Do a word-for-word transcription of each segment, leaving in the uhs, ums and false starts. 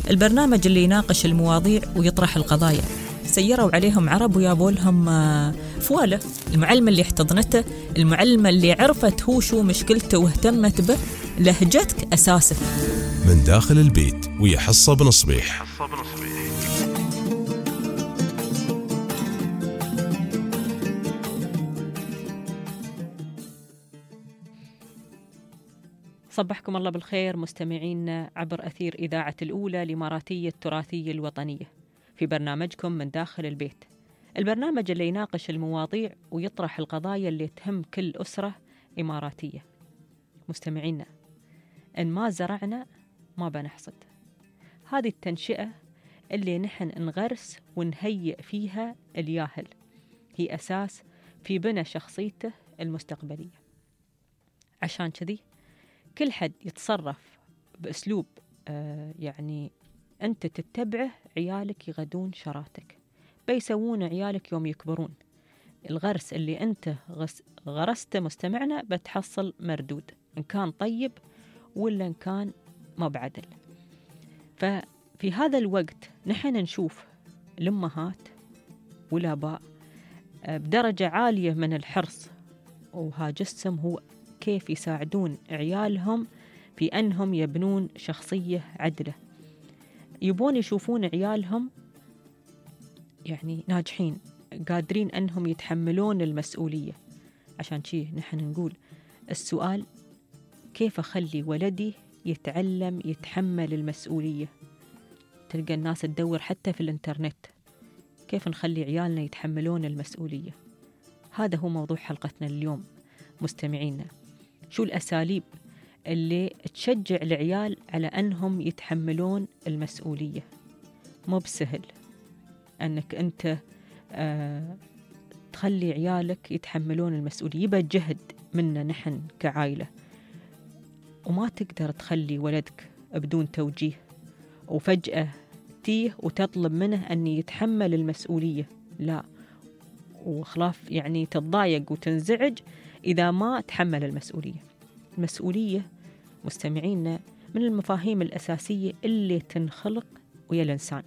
البرنامج اللي يناقش المواضيع ويطرح القضايا. سيروا عليهم عرب ويابوا لهم فوالة. المعلمة اللي احتضنته، المعلمة اللي عرفت هو شو مشكلته واهتمت به، لهجتك أساسه. من داخل البيت ويا حصة بنصبيح. صبحكم الله بالخير مستمعينا عبر أثير إذاعة الأولى الإماراتية التراثية الوطنية في برنامجكم من داخل البيت، البرنامج اللي يناقش المواضيع ويطرح القضايا اللي تهم كل أسرة إماراتية. مستمعينا، إن ما زرعنا ما بنحصد. هذه التنشئة اللي نحن نغرس ونهيئ فيها الياهل هي أساس في بناء شخصيته المستقبلية. عشان كذي كل حد يتصرف بأسلوب آه يعني أنت تتبعه، عيالك يغدون شراتك، بيسوون عيالك يوم يكبرون. الغرس اللي أنت غرسته مستمعنا بتحصل مردود، إن كان طيب ولا إن كان ما بعدل. ففي هذا الوقت نحن نشوف الأمهات والآباء بدرجة عالية من الحرص وهاجسهم هو كيف يساعدون عيالهم في أنهم يبنون شخصية عدلة. يبون يشوفون عيالهم يعني ناجحين، قادرين أنهم يتحملون المسؤولية. عشان شي نحن نقول السؤال كيف أخلي ولدي يتعلم يتحمل المسؤولية. تلقى الناس تدور حتى في الانترنت كيف نخلي عيالنا يتحملون المسؤولية. هذا هو موضوع حلقتنا اليوم مستمعينا. شو الأساليب اللي تشجع العيال على أنهم يتحملون المسؤولية؟ مو بسهل أنك أنت آه تخلي عيالك يتحملون المسؤولية، يبقى جهد منا نحن كعائلة، وما تقدر تخلي ولدك بدون توجيه وفجأة تيه وتطلب منه أن يتحمل المسؤولية. لا، وخلاف يعني تتضايق وتنزعج إذا ما تحمل المسؤولية. المسؤولية مستمعينا من المفاهيم الأساسية اللي تنخلق ويا الإنسان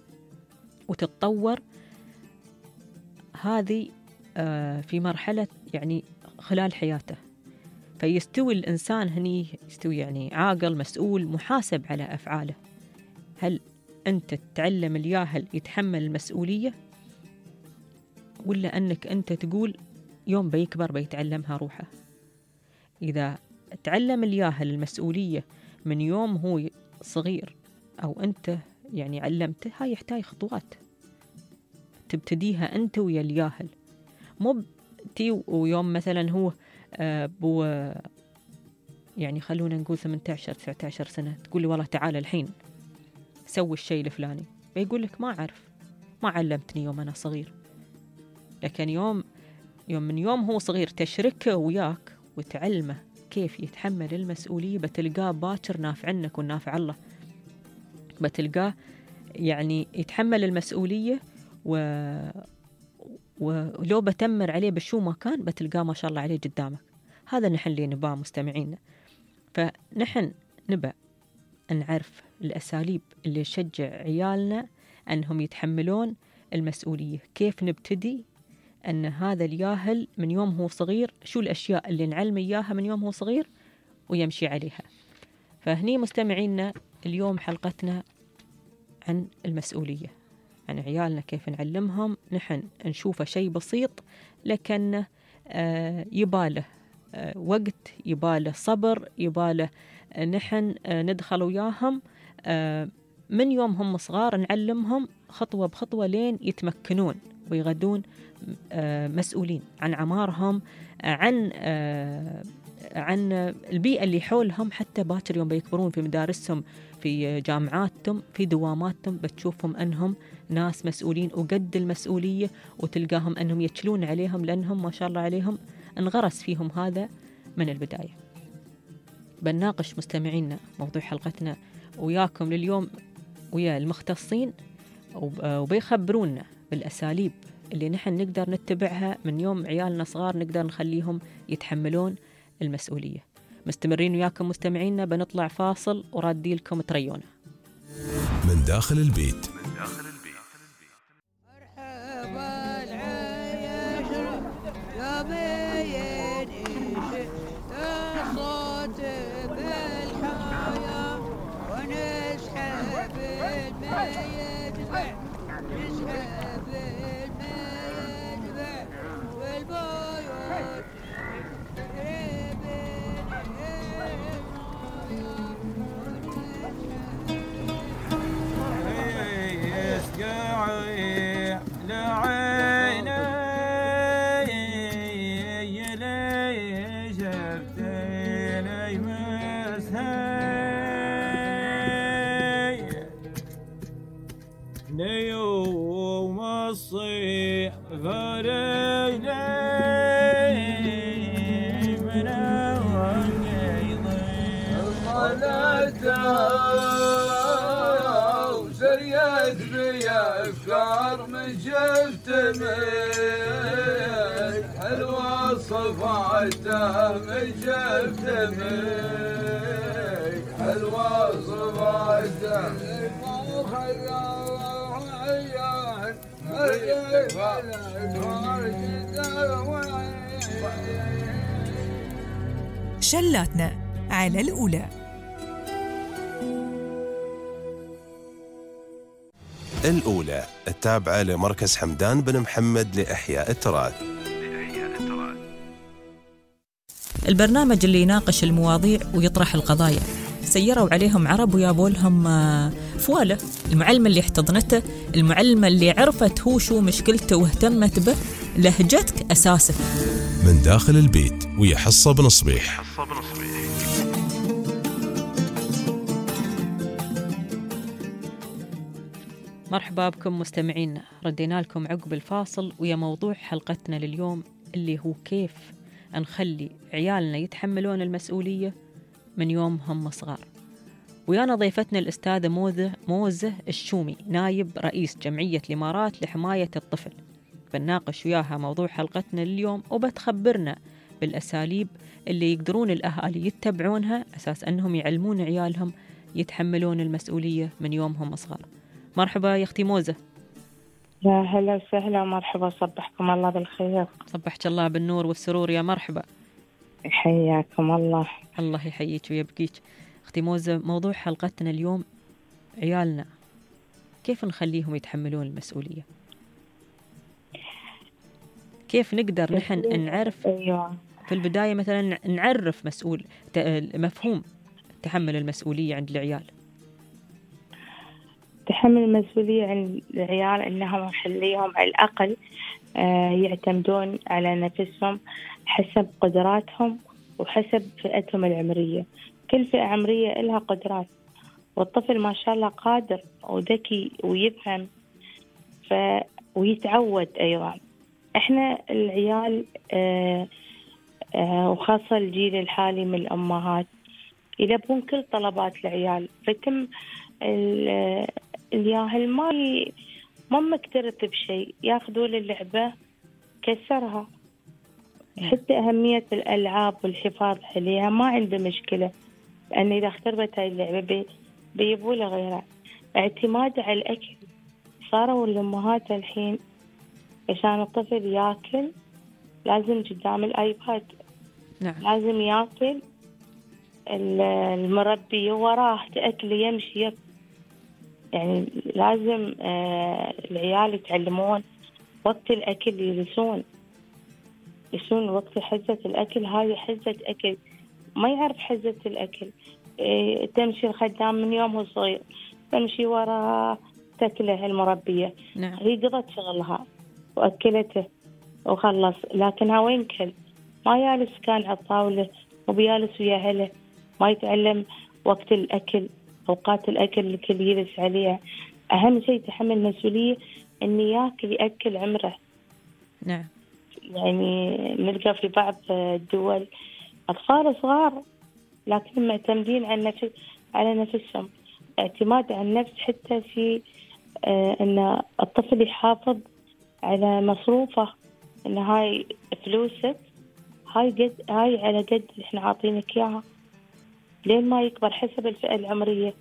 وتتطور. هذه في مرحلة يعني خلال حياته، فيستوي الإنسان هني يستوي يعني عاقل مسؤول محاسب على أفعاله. هل أنت تعلم الياهل يتحمل المسؤولية، ولا أنك أنت تقول يوم بيكبر بيتعلمها روحه؟ إذا تعلم الياهل المسؤولية من يوم هو صغير أو أنت يعني علمته، هاي يحتاج خطوات تبتديها أنت ويا الياهل. مو تي ويوم مثلا هو آه بو يعني خلونا نقول ثمانية عشر تسعة عشر سنة تقول لي والله تعال الحين سوي الشيء الفلاني، بيقول لك ما أعرف، ما علمتني يوم أنا صغير. لكن يوم يوم من يوم هو صغير تشركه وياك وتعلمه كيف يتحمل المسؤولية، بتلقاه باكر نافع عنك ونافع الله. بتلقاه يعني يتحمل المسؤولية و... ولو بتمر عليه بشو ما كان بتلقاه ما شاء الله عليه قدامك. هذا نحن اللي نباه مستمعينا. فنحن نبى نعرف الأساليب اللي تشجع عيالنا أنهم يتحملون المسؤولية. كيف نبتدي أن هذا الياهل من يوم هو صغير، شو الأشياء اللي نعلم إياها من يوم هو صغير ويمشي عليها. فهني مستمعينا اليوم حلقتنا عن المسؤولية، عن عيالنا كيف نعلمهم. نحن نشوفه شيء بسيط لكن آه يباله آه وقت، يباله صبر، يباله آه نحن آه ندخل وياهم آه من يوم هم صغار، نعلمهم خطوة بخطوة لين يتمكنون ويغدون مسؤولين عن عمارهم، عن عن البيئة اللي حولهم. حتى باكر يوم بيكبرون في مدارسهم، في جامعاتهم، في دواماتهم، بتشوفهم أنهم ناس مسؤولين وقد المسؤولية، وتلقاهم أنهم يتشلون عليهم لأنهم ما شاء الله عليهم انغرس فيهم هذا من البداية. بنناقش مستمعينا موضوع حلقتنا وياكم لليوم ويا المختصين، وبيخبرونا بالأساليب اللي نحن نقدر نتبعها من يوم عيالنا صغار، نقدر نخليهم يتحملون المسؤولية. مستمرين وياكم مستمعينا، بنطلع فاصل ورادي لكم تريونا. من داخل البيت. ليوم الصيف فريني من القلتها وسريت بي أفكار من شفت ميك حلوة صفاتها من شفت ميك حلوة صفاتها شلاتنا على الأولى. الأولى التابعة لمركز حمدان بن محمد لإحياء التراث. البرنامج اللي يناقش المواضيع ويطرح القضايا. سيروا عليهم عرب ويابوا لهم فوالة. المعلمة اللي احتضنته، المعلمة اللي عرفت هو شو مشكلته واهتمت به، لهجتك أساسك. من داخل البيت ويا حصة بن صبيح. مرحبا بكم مستمعينا، ردينا لكم عقب الفاصل ويا موضوع حلقتنا لليوم اللي هو كيف نخلي عيالنا يتحملون المسؤولية من يوم هم صغار. ويانا ضيفتنا الأستاذة موزة, موزة الشومي، نايب رئيس جمعية الإمارات لحماية الطفل. بنناقش وياها موضوع حلقتنا لليوم وبتخبرنا بالأساليب اللي يقدرون الأهالي يتبعونها أساس أنهم يعلمون عيالهم يتحملون المسؤولية من يوم هم صغار. مرحبا يا أختي موزة. يا هلا وسهلا، مرحبا، صبحكم الله بالخير. صبحك الله بالنور والسرور، يا مرحبا. حياكم الله. الله يحييك ويبقيك. أختي موزة، موضوع حلقتنا اليوم عيالنا، كيف نخليهم يتحملون المسؤولية؟ كيف نقدر نحن نعرف أيوة. في البداية مثلا نعرف مسؤول مفهوم تحمل المسؤولية عند العيال؟ تحمل المسؤولية عند العيال إنهم نخليهم على الأقل يعتمدون على نفسهم حسب قدراتهم وحسب فئتهم العمرية. كل فئة عمرية لها قدرات، والطفل ما شاء الله قادر وذكي ويفهم ف... ويتعود أيضا. إحنا العيال آه آه وخاصة الجيل الحالي من الأمهات يلبون كل طلبات العيال، فتم الياهل ما ي... ما مكترث بشيء، ياخذوا اللعبة كسرها. حتى أهمية الألعاب والحفاظ عليها ما عنده مشكلة، لأن إذا اختربت هاي اللعبة بي... بيبوا له غيرها. اعتماد على الأكل، صاروا الأمهات الحين عشان الطفل ياكل لازم قدام الآيباد. نعم. لازم ياكل المربي وراه تأكل يمشي. يعني لازم آه العيال يتعلمون وقت الأكل يجلسون يجلسون وقت حزة الأكل. هاي حزة أكل، ما يعرف حزة الأكل. إيه، تمشي الخدام من يومه صغير تمشي وراه تأكله المربية. نعم. هي قضت شغلها وأكلته وخلص، لكنها وين كل ما يالس كان على الطاولة وبيالس ويا أهله، ما يتعلم وقت الأكل، أوقات الأكل اللي كل يجلس عليها. أهم شيء تحمل مسؤولية إن يأكل يأكل عمره. نعم. يعني نلقى في بعض الدول أطفال صغار لكن معتمدين على نفس على نفسهم. اعتماد على النفس حتى في آه أن الطفل يحافظ على مصروفه، إن هاي فلوسك، هاي قد هاي على قد إحنا عاطينك إياها، لين ما يكبر حسب الفئة العمرية.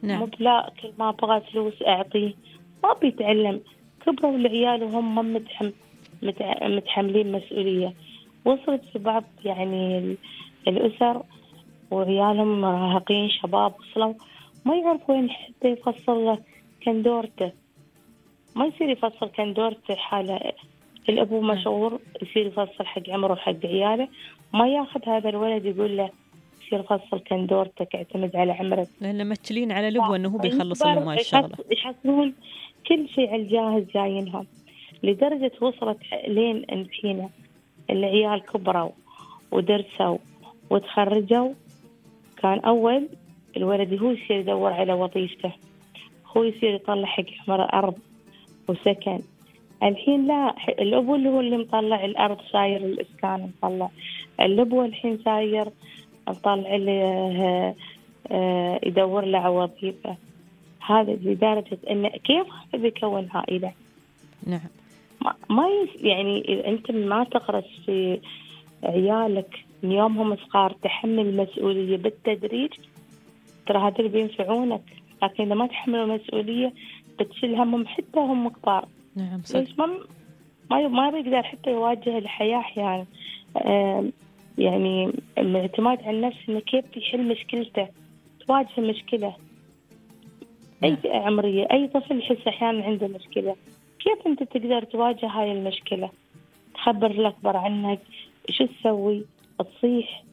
نعم. مو بلا كل ما بغى فلوس أعطيه، ما بيتعلم. كبروا العيال وهم هم متحم متع- متحملين مسؤولية. وصلت في بعض يعني ال- الأسر وعيالهم مراهقين شباب وصلوا ما يعرف وين حتى يفصل له كندورته. ما يصير يفصل كندورته حاله الأبو مشغول، يصير يفصل حق عمره وحق عياله. ما ياخذ هذا الولد يقول له يصير يفصل كندورتك، اعتمد على عمرك. لأن متشلين على الأبوة أنه هو بيخلص لهم هاي الشغلة. يحصلون كل شيء على الجاهز جايينهم، لدرجة وصلت لين الحين العيال كبروا ودرسوا وتخرجوا. كان أول الولد هو يصير يدور على وظيفته، هو يصير يطلع حق عمره أرض وسكن. الحين لا، الأبو اللي هو اللي مطلع الأرض ساير الإسكان مطلع، الأبو الحين ساير مطلع له يدور له وظيفة. هذا لدرجة إن كيف هذا بيكون عائلة؟ نعم. ما, ما يعني إذا أنت ما تغرس في عيالك من يومهم صغار تحمل المسؤولية بالتدريج، ترى هذا اللي بينفعونك. لكن إذا ما تحملوا المسؤولية بتشيل همهم حتى هم كبار. نعم صدق. ليش ما ما ما بيقدر حتى يواجه الحياة يعني. آه يعني الاعتماد على النفس إنه كيف يحل مشكلته، تواجه المشكلة. أي فئة عمرية، أي طفل يحس أحيانا عنده مشكلة، كيف أنت تقدر تواجه هاي المشكلة؟ تخبر الأكبر عنك، شو تسوي؟ تصيح،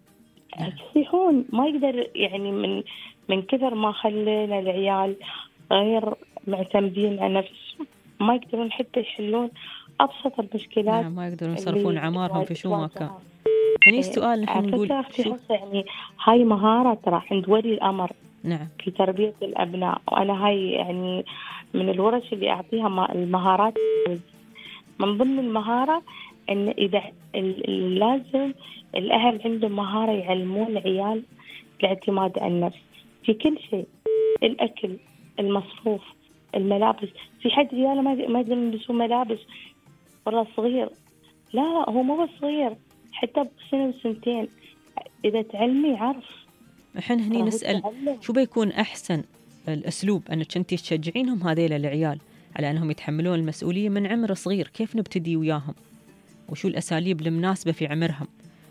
تصيحون. ما يقدر يعني من من كثر ما خلينا العيال غير معتمدين على نفسهم، ما يقدرون حتى يحلون أبسط المشكلات. نعم، ما يقدرون يصرفون عمارهم في شو ما كان. هني السؤال نحن إيه. نقول شو يعني هاي مهارة ترى عند ولي الأمر. نعم. في تربية الأبناء. وأنا هاي يعني من الورش اللي أعطيها المهارات. من ضمن المهارة إن إذا لازم الأهل عندهم مهارة يعلمون العيال الاعتماد على النفس في كل شيء، الأكل، المصروف، الملابس. في حد رجاله ما ما يقدرون يلبسون ملابس والله صغير. لا لا، هو مو صغير، حتى بسنة وسنتين إذا تعلمي عرف. احنا هني نسأل شو بيكون أحسن الأسلوب أنك أنتي تشجعينهم هذيل العيال على أنهم يتحملون المسؤولية من عمر صغير؟ كيف نبتدي وياهم؟ وشو الأساليب المناسبة في عمرهم؟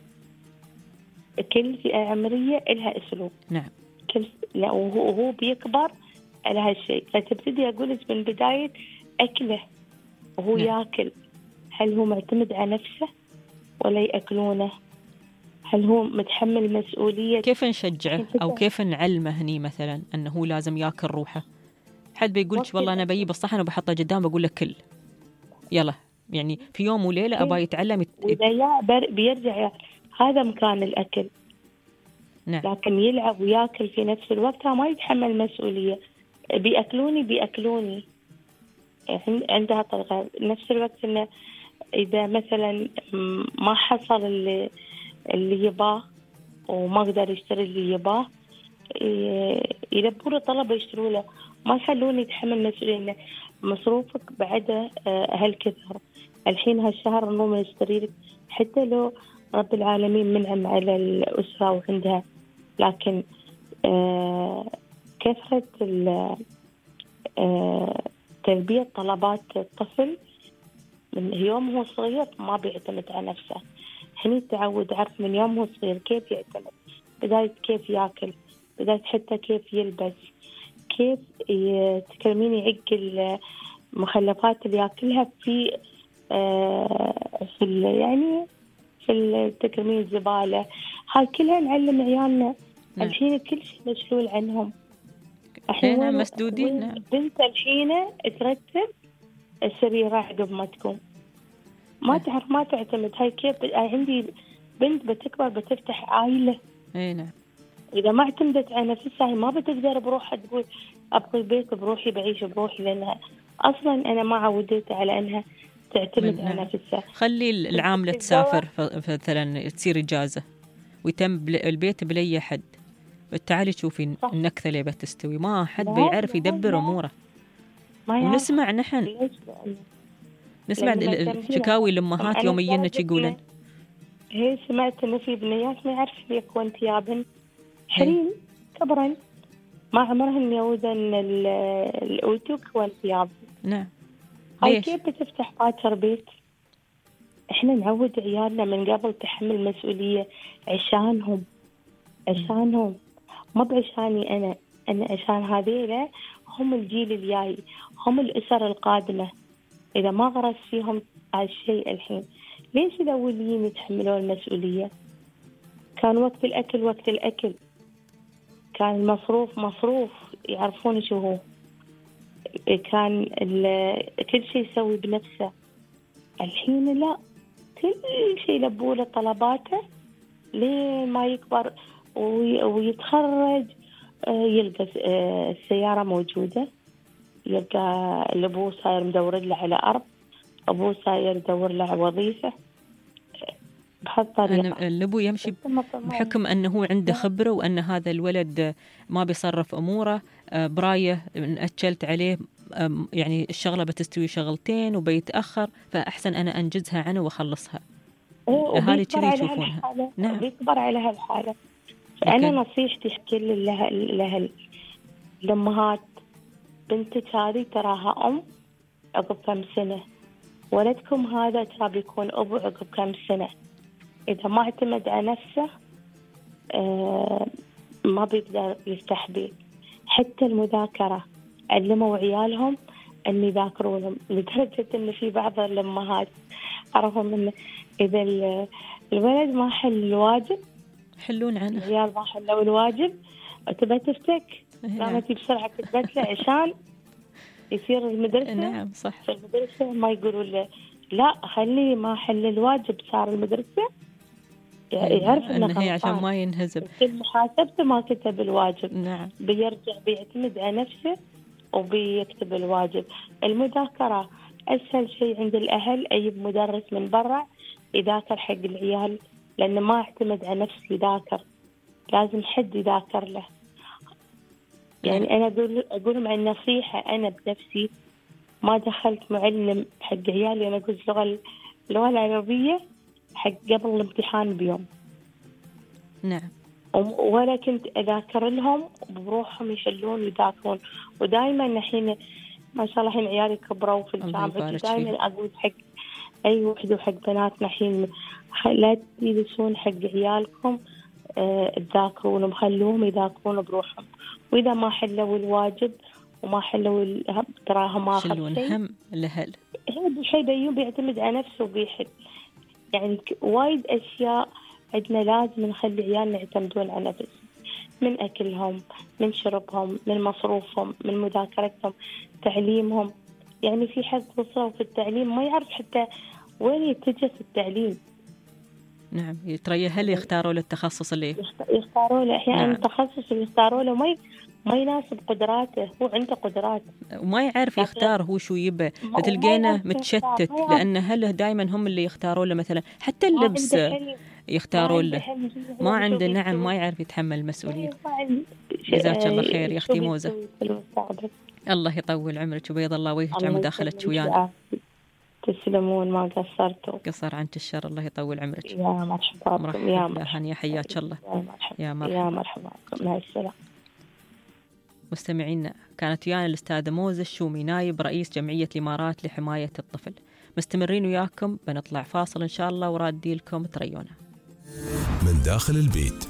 كل فئة عمرية لها أسلوب. نعم. كل لا وهو, وهو بيكبر على هالشيء. فتبتدي أقول من بداية أكله وهو نعم. يأكل، هل هو معتمد على نفسه ولا يأكلونه؟ هل هو متحمل مسؤولية؟ كيف نشجعه أو كيف نعلمه هني مثلا أنه هو لازم يأكل روحه؟ حد بيقولش والله أنا بجيب الصحن وبحطه قدام بقول لك كل يلا، يعني في يوم وليلة أبا يتعلم يت... وإذا بيرجع هذا مكان الأكل. نعم. لكن يلعب ويأكل في نفس الوقت ما يتحمل مسؤولية. بيأكلوني بيأكلوني يعني عندها طريقة. نفس الوقت إنه إذا مثلا ما حصل اللي اللي يباه وما قدر يشتري اللي يباه يلبون طلبه يشتروا له، ما يخلون يتحمل مسؤولية. مصروفك بعده هالكثر، الحين هالشهر نوم نشتري لك، حتى لو رب العالمين منعم على الأسرة وعندها، لكن آه كثرة آه تلبية طلبات الطفل من يوم هو صغير ما بيعتمد على نفسه. هني التعود عرف من يوم هو صغير كيف يعتمد، بداية كيف يأكل، بداية حتى كيف يلبس، كيف تكلمين يعق المخلفات اللي يأكلها في آه في يعني في التكرمين الزبالة. هاي كلها نعلم عيالنا. نعم. الحين كل شيء مشلول عنهم. احنا مسدودين. نعم. بنت الحين ترتب السريرة عقب ما تقوم، ما نعم. تعرف ما تعتمد. هاي كيف عندي بنت بتكبر بتفتح عائلة. اي نعم. إذا ما اعتمدت على نفسها ما بتقدر بروحها تقول أبغي بيت بروحي بعيش بروحي، لأنها أصلا أنا ما عودتها على أنها تعتمد على نفسها. خلي العاملة تسافر مثلا تصير إجازة ويتم البيت بلي حد، تعالي شوفي النكثة اللي بتستوي، ما حد بيعرف يدبر أموره. ونسمع نحن نسمع الشكاوي الأمهات يوميا يقولن هي سمعت إنه في بنيات ما يعرف يكون ثيابن حريم كبرن ما عمرهن يودن الأوتوك والثياب. نعم. هاي كيف بتفتح باكر بيت؟ إحنا نعود عيالنا من قبل تحمل مسؤولية عشانهم، عشانهم ما بعشاني أنا، أنا عشان هذيلا هم الجيل الجاي، هم الأسر القادمة. إذا ما غرس فيهم هالشيء الحين، ليش الأوليين يتحملون المسؤولية؟ كان وقت الأكل وقت الأكل، كان المصروف مصروف، يعرفون شو هو، كان كل شيء يسوي بنفسه. الحين لا، كل شيء لبوله طلباته لين ما يكبر ويتخرج، يلقى السيارة موجودة، يلقى الأبوه صاير مدور له على أرض، أبوه صاير يدور له على وظيفة بهالطريقة. الأبو يمشي بحكم أنه هو عنده خبرة وأن هذا الولد ما بيصرف أموره، براية إن أكلت عليه يعني الشغلة بتستوي شغلتين وبيتأخر، فأحسن أنا أنجزها أنا وأخلصها. هذه كذي يشوفونها. نعم. بيكبر على هالحالة. أنا نصيحتي كل لها لها الأمهات، بنتك هذه تراها أم عقب كم سنة، ولدكم هذا ترى بيكون أبو عقب كم سنة. إذا ما اعتمد على نفسه آه ما بيقدر يفتح بيت. حتى المذاكرة علموا عيالهم أن يذاكروا لهم، لدرجة أن في بعض الأمهات عرفوا من إذا الولد ما حل الواجب حلون عنه، العيال ما حلوا الواجب تبى تفتك، لما تجي بسرعة كتبت له عشان يصير المدرسة. نعم صح. في المدرسة ما يقولوا له لا خليه ما حل الواجب صار المدرسة، يعرف إنه هي عشان ما ينهزم. محاسبته ما كتب الواجب. نعم. بيرجع بيعتمد على نفسه وبيكتب الواجب. المذاكرة أسهل شيء عند الأهل، أي مدرس من برا يذاكر حق العيال، لأنه ما اعتمد على نفسه يذاكر، لازم حد يذاكر له. يعني أنا أقول أقولهم عن نصيحة، أنا بنفسي ما دخلت معلم حق عيالي، أنا أقول لغة اللغة العربية حق قبل الامتحان بيوم. نعم. ولا كنت أذاكر لهم بروحهم يحلون ويذاكرون. ودائما الحين ما شاء الله الحين عيالي كبروا في الجامعة، دائما أقول حق أي وحدة وحق بناتنا الحين لا تجلسون حق عيالكم تذاكرون، أه خلوهم يذاكرون بروحهم. وإذا ما حلوا الواجب وما حلوا تراهم ما شلون هم الأهل، هذا الشيء بيوم بيعتمد على نفسه وبيحل. يعني وايد أشياء عندنا لازم نخلي عيالنا يعتمدون على نفسهم، من أكلهم، من شربهم، من مصروفهم، من مذاكرتهم، تعليمهم. يعني في حد وصلوا في التعليم ما يعرف حتى وين يتجه في التعليم. نعم. ترى هل يختاروا له التخصص اللي يختاروا له أحيانا نعم. التخصص اللي يختاروا له ما ما يناسب قدراته، هو عنده قدرات وما يعرف يختار هو شو يبه، فتلقينا متشتت، لأن هله دائما هم اللي يختاروا له مثلا حتى اللبس يختاروا له، ما عنده. نعم ما يعرف يتحمل المسؤولية. جزاك الله خير يا أختي موزة، الله يطول عمرك وبيض الله وجهك على مداخلتك ويانا. تسلمون ما قصرتوا. قصر عنك الشر، الله يطول عمرك. يا مرحبا بكم. يا مرحبا، يا حياك الله. يا مرحبا يا مرحبا بكم. مع السلامة. مستمعينا، كانت ويانا الأستاذة موزة الشومي، نائب رئيس جمعية الإمارات لحماية الطفل. مستمرين وياكم، بنطلع فاصل إن شاء الله ورادي لكم تريونا من داخل البيت.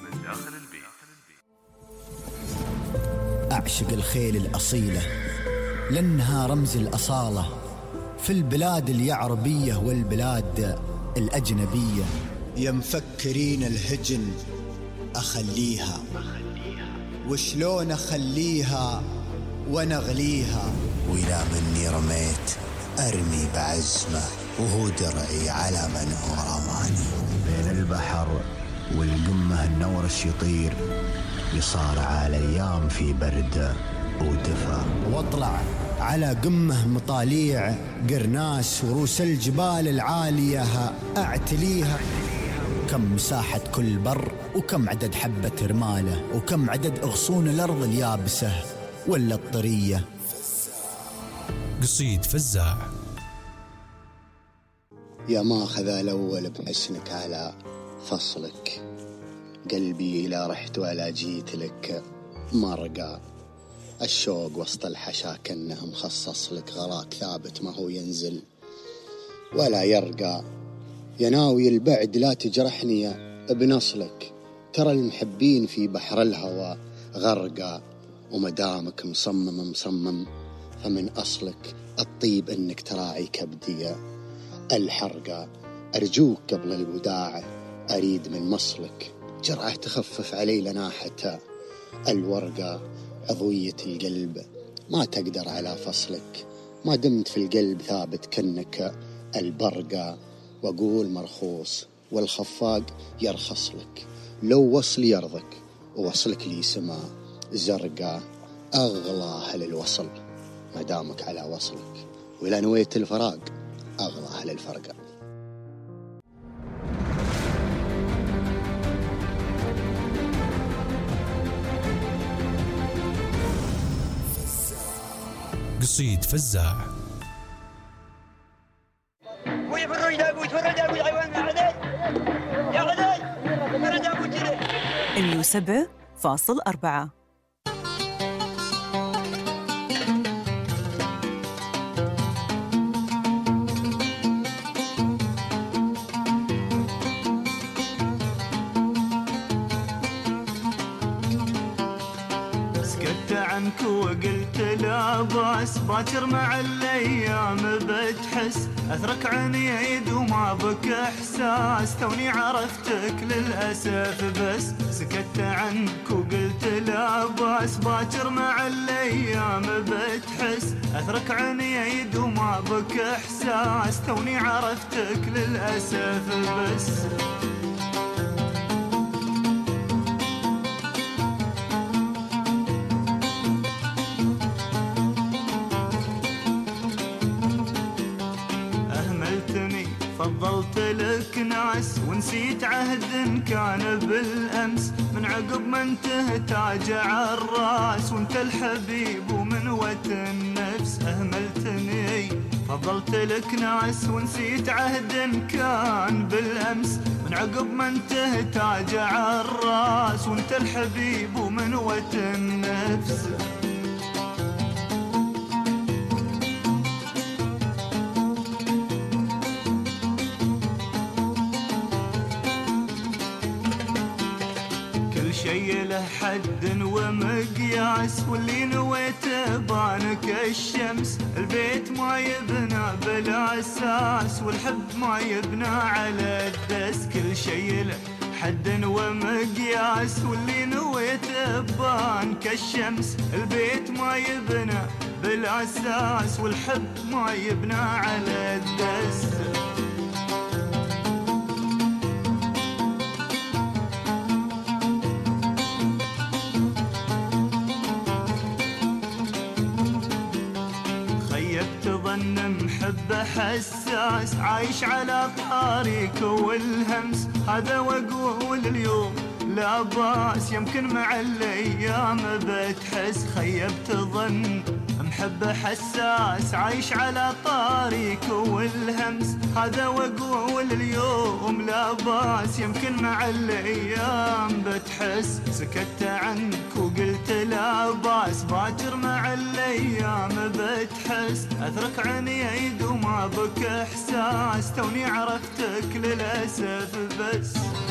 أعشق الخيل الأصيلة لأنها رمز الأصالة في البلاد اليعربية والبلاد الأجنبية. يا مفكرين الهجن أخليها، وشلون أخليها ونغليها، وإذا مني رميت أرمي بعزمة، وهو درعي على من هو رماني. بين البحر والقمة النورش يطير، يصارع الأيام في برد ودفا، واطلع على قمة مطاليع قرناس وروس الجبال العالية أعتليها. كم مساحة كل بر، وكم عدد حبة رمالة، وكم عدد أغصون الأرض اليابسة ولا الطرية. قصيد فزاع. يا ماخذ الأول بحسنك على فصلك، قلبي إلى رحت ولا جيت لك مرقى. الشوق وسط الحشا كأنه مخصص لك، غراك ثابت ما هو ينزل ولا يرقى. يا ناوي البعد لا تجرحني يا ابن أصلك، ترى المحبين في بحر الهوى غرقى، ومدامك مصمم مصمم فمن أصلك الطيب إنك تراعي كبدي الحرقة. أرجوك قبل الوداع أريد من مصلك جرعة تخفف علي لناحة الورقة. عضوية القلب ما تقدر على فصلك، ما دمت في القلب ثابت كأنك البرقة. وأقول مرخوص والخفاق يرخص لك، لو وصل يرضك ووصلك لي سما زرقاء. أغلى أهل الوصل ما دامك على وصلك، وإلى نويت الفراق أغلى أهل الفرقة. قصيد فزاع. مية وسبعة فاصل أربعة. سكت عنك وقلت لا باس، باكر مع الايام بتحس، اثرك عنيد وما بك احساس، توني عرفتك للاسف بس. سكت عنك وقلت لا باس، باكر مع الايام بتحس، اثرك عنيد وما بك احساس، توني عرفتك للاسف بس. فضلت لك ناس ونسيت عهد كان بالأمس، من عقب ما انتهت تاج عالراس، وانت الحبيب ومن وتن نفس. أهملتني فضلت لك ناس ونسيت عهد كان بالأمس، من عقب ما انتهت تاج عالراس، وانت الحبيب ومن وتن نفس. شي له حد ومقياس، واللي نويته بانك الشمس. البيت ما يبنى بلا اساس، والحب ما يبنى على الدس. كل شي له حد ومقياس، واللي نويته بانك الشمس. البيت ما يبنى بلا اساس، والحب ما يبنى على الدس. محبة حساس، عايش على طريق والهمس. هذا واقول اليوم لا باس، يمكن مع الايام بتحس. خيبت ظن محبة حساس، عايش على طريق والهمس. هذا واقول اليوم لا باس، يمكن مع الايام بتحس. سكت عنك وقلت لا باس، باكر مع الايام بتحس. اثرك عنيد وما بك احساس، توني عرفتك للاسف بس.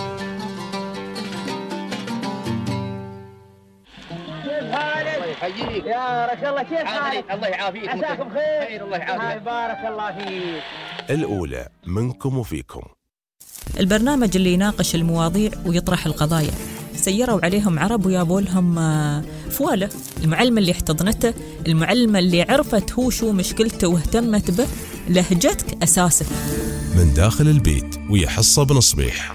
الله يحييك يا رك الله، كيف حالك؟ الله يعافيك، عساكم خير. الله يعافيك، بارك الله فيك. الأولى منكم وفيكم، البرنامج اللي يناقش المواضيع ويطرح القضايا. سيروا عليهم عرب ويابوا لهم فوالة. المعلمة اللي احتضنته، المعلمة اللي عرفت هو شو مشكلته واهتمت به، لهجتك أساسك. من داخل البيت ويا حصة بنصبيح.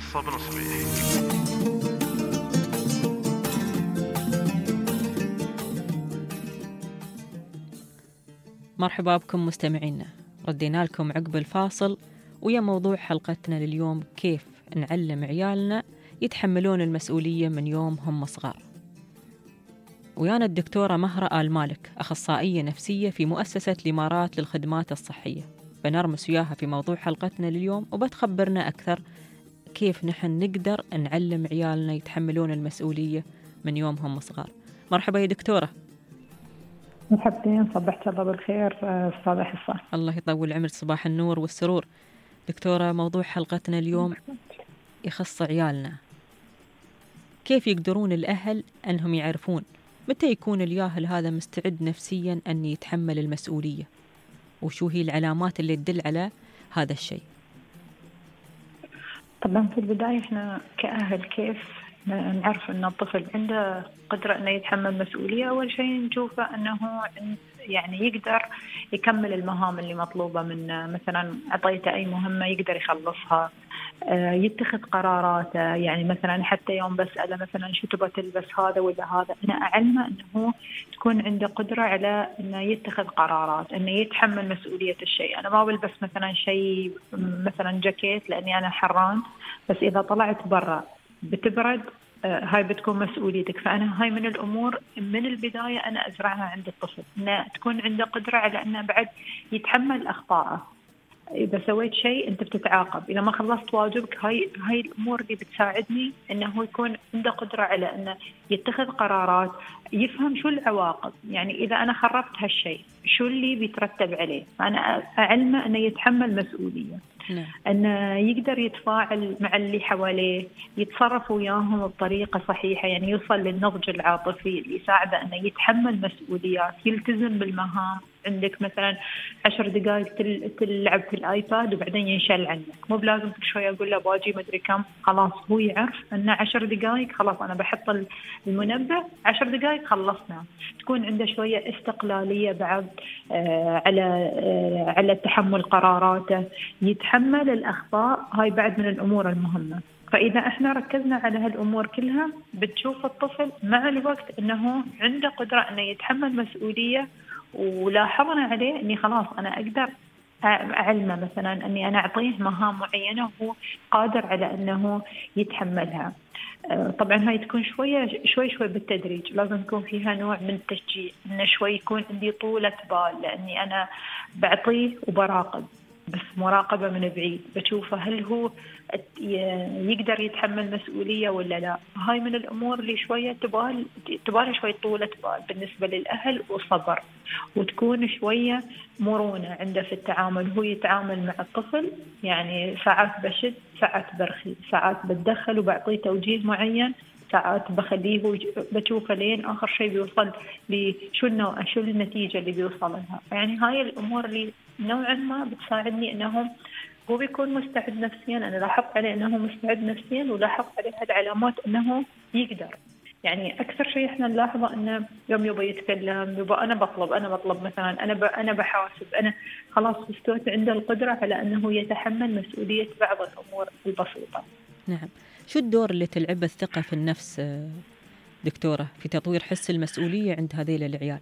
مرحبا بكم مستمعينا، ردينا لكم عقب الفاصل ويا موضوع حلقتنا لليوم: كيف نعلم عيالنا يتحملون المسؤولية من يوم هم صغار. ويانا الدكتورة مهرة آل مالك، أخصائية نفسية في مؤسسة الإمارات للخدمات الصحية، بنرمس وياها في موضوع حلقتنا لليوم، وبتخبرنا أكثر كيف نحن نقدر نعلم عيالنا يتحملون المسؤولية من يوم هم صغار. مرحبا يا دكتورة. مرحبتين، صبحت الله بالخير أستاذة حصة. الله يطول عمرك، صباح النور والسرور. دكتورة، موضوع حلقتنا اليوم يخص عيالنا. كيف يقدرون الأهل أنهم يعرفون متى يكون الياهل هذا مستعد نفسيا أن يتحمل المسؤولية، وشو هي العلامات اللي تدل على هذا الشيء؟ طبعا في البداية إحنا كأهل كيف نعرف أن الطفل عنده قدرة أنه يتحمل مسؤولية؟ أول شيء نشوفه أنه يعني يقدر يكمل المهام اللي مطلوبة منه. مثلا أعطيته أي مهمة يقدر يخلصها، يتخذ قراراته. يعني مثلا حتى يوم بسأله مثلا شو تبغى تلبس هذا ولا هذا، أنا أعلمه أنه تكون عنده قدرة على أنه يتخذ قرارات، أنه يتحمل مسؤولية الشيء. أنا ما بلبس مثلا شيء مثلا جاكيت لأني أنا حران، بس إذا طلعت برا بتبرد، هاي بتكون مسؤوليتك. فأنا هاي من الأمور من البداية أنا أزرعها عند الطفل، أنه تكون عنده قدرة على أنه بعد يتحمل أخطاءه. إذا سويت شيء أنت بتتعاقب، إذا ما خلصت واجبك. هاي هاي الأمور اللي بتساعدني أنه يكون عنده قدرة على أنه يتخذ قرارات، يفهم شو العواقب. يعني إذا أنا خربت هالشيء شو اللي بيترتب عليه، فأنا أعلمه أنه يتحمل مسؤولية. نعم. أنه يقدر يتفاعل مع اللي حواليه، يتصرف وياهم بطريقة صحيحة، يعني يوصل للنضج العاطفي اللي يساعده أنه يتحمل مسؤوليات، يلتزم بالمهام. عندك مثلا عشر دقائق تلعب في الآيباد وبعدين ينشل عنك، مو بلازم كل شوية أقول له باجي مدري كم. خلاص هو يعرف أن عشر دقائق خلاص أنا بحط المنبه، عشر دقائق خلصنا. تكون عنده شوية استقلالية بعد آه على آه على تحمل قراراته، يتحمل الأخطاء. هاي بعد من الأمور المهمة. فإذا إحنا ركزنا على هالأمور كلها بتشوف الطفل مع الوقت أنه عنده قدرة أنه يتحمل مسؤولية. ولاحظنا عليه أني خلاص أنا أقدر أعلمه مثلا أني أنا أعطيه مهام معينة وهو قادر على أنه يتحملها. طبعا هاي تكون شوية شوي شوي بالتدريج، لازم يكون فيها نوع من التشجيع، إنه شوي يكون عندي طولة بال، لأني أنا بعطيه وبراقب، بس مراقبة من بعيد، بشوفه هل هو يقدر يتحمل مسؤولية ولا لا. هاي من الأمور اللي شوية تبال تبال شوية طولة بال بالنسبة للأهل، وصبر، وتكون شوية مرونة عنده في التعامل. هو يتعامل مع الطفل، يعني ساعات بشد، ساعات برخي، ساعات بتدخل وبعطيه توجيه معين، ساعات بخليه بشوفه لين آخر شيء بيوصل لشو النوع شو النتيجة اللي بيوصل لها. يعني هاي الأمور اللي نوعا ما بتساعدني أنه هو بيكون مستعد نفسيا. أنا لاحظت عليه أنه مستعد نفسيا، ولاحظت عليه هالعلامات أنه يقدر. يعني أكثر شيء إحنا نلاحظه أنه يوم يبغى يتكلم، يبغى أنا بطلب أنا بطلب مثلا أنا ب... أنا بحاسب، أنا خلاص استوت عنده القدرة على أنه يتحمل مسؤولية بعض الأمور البسيطة. نعم. شو الدور اللي تلعبه الثقة في النفس دكتورة في تطوير حس المسؤولية عند هذيل العيال؟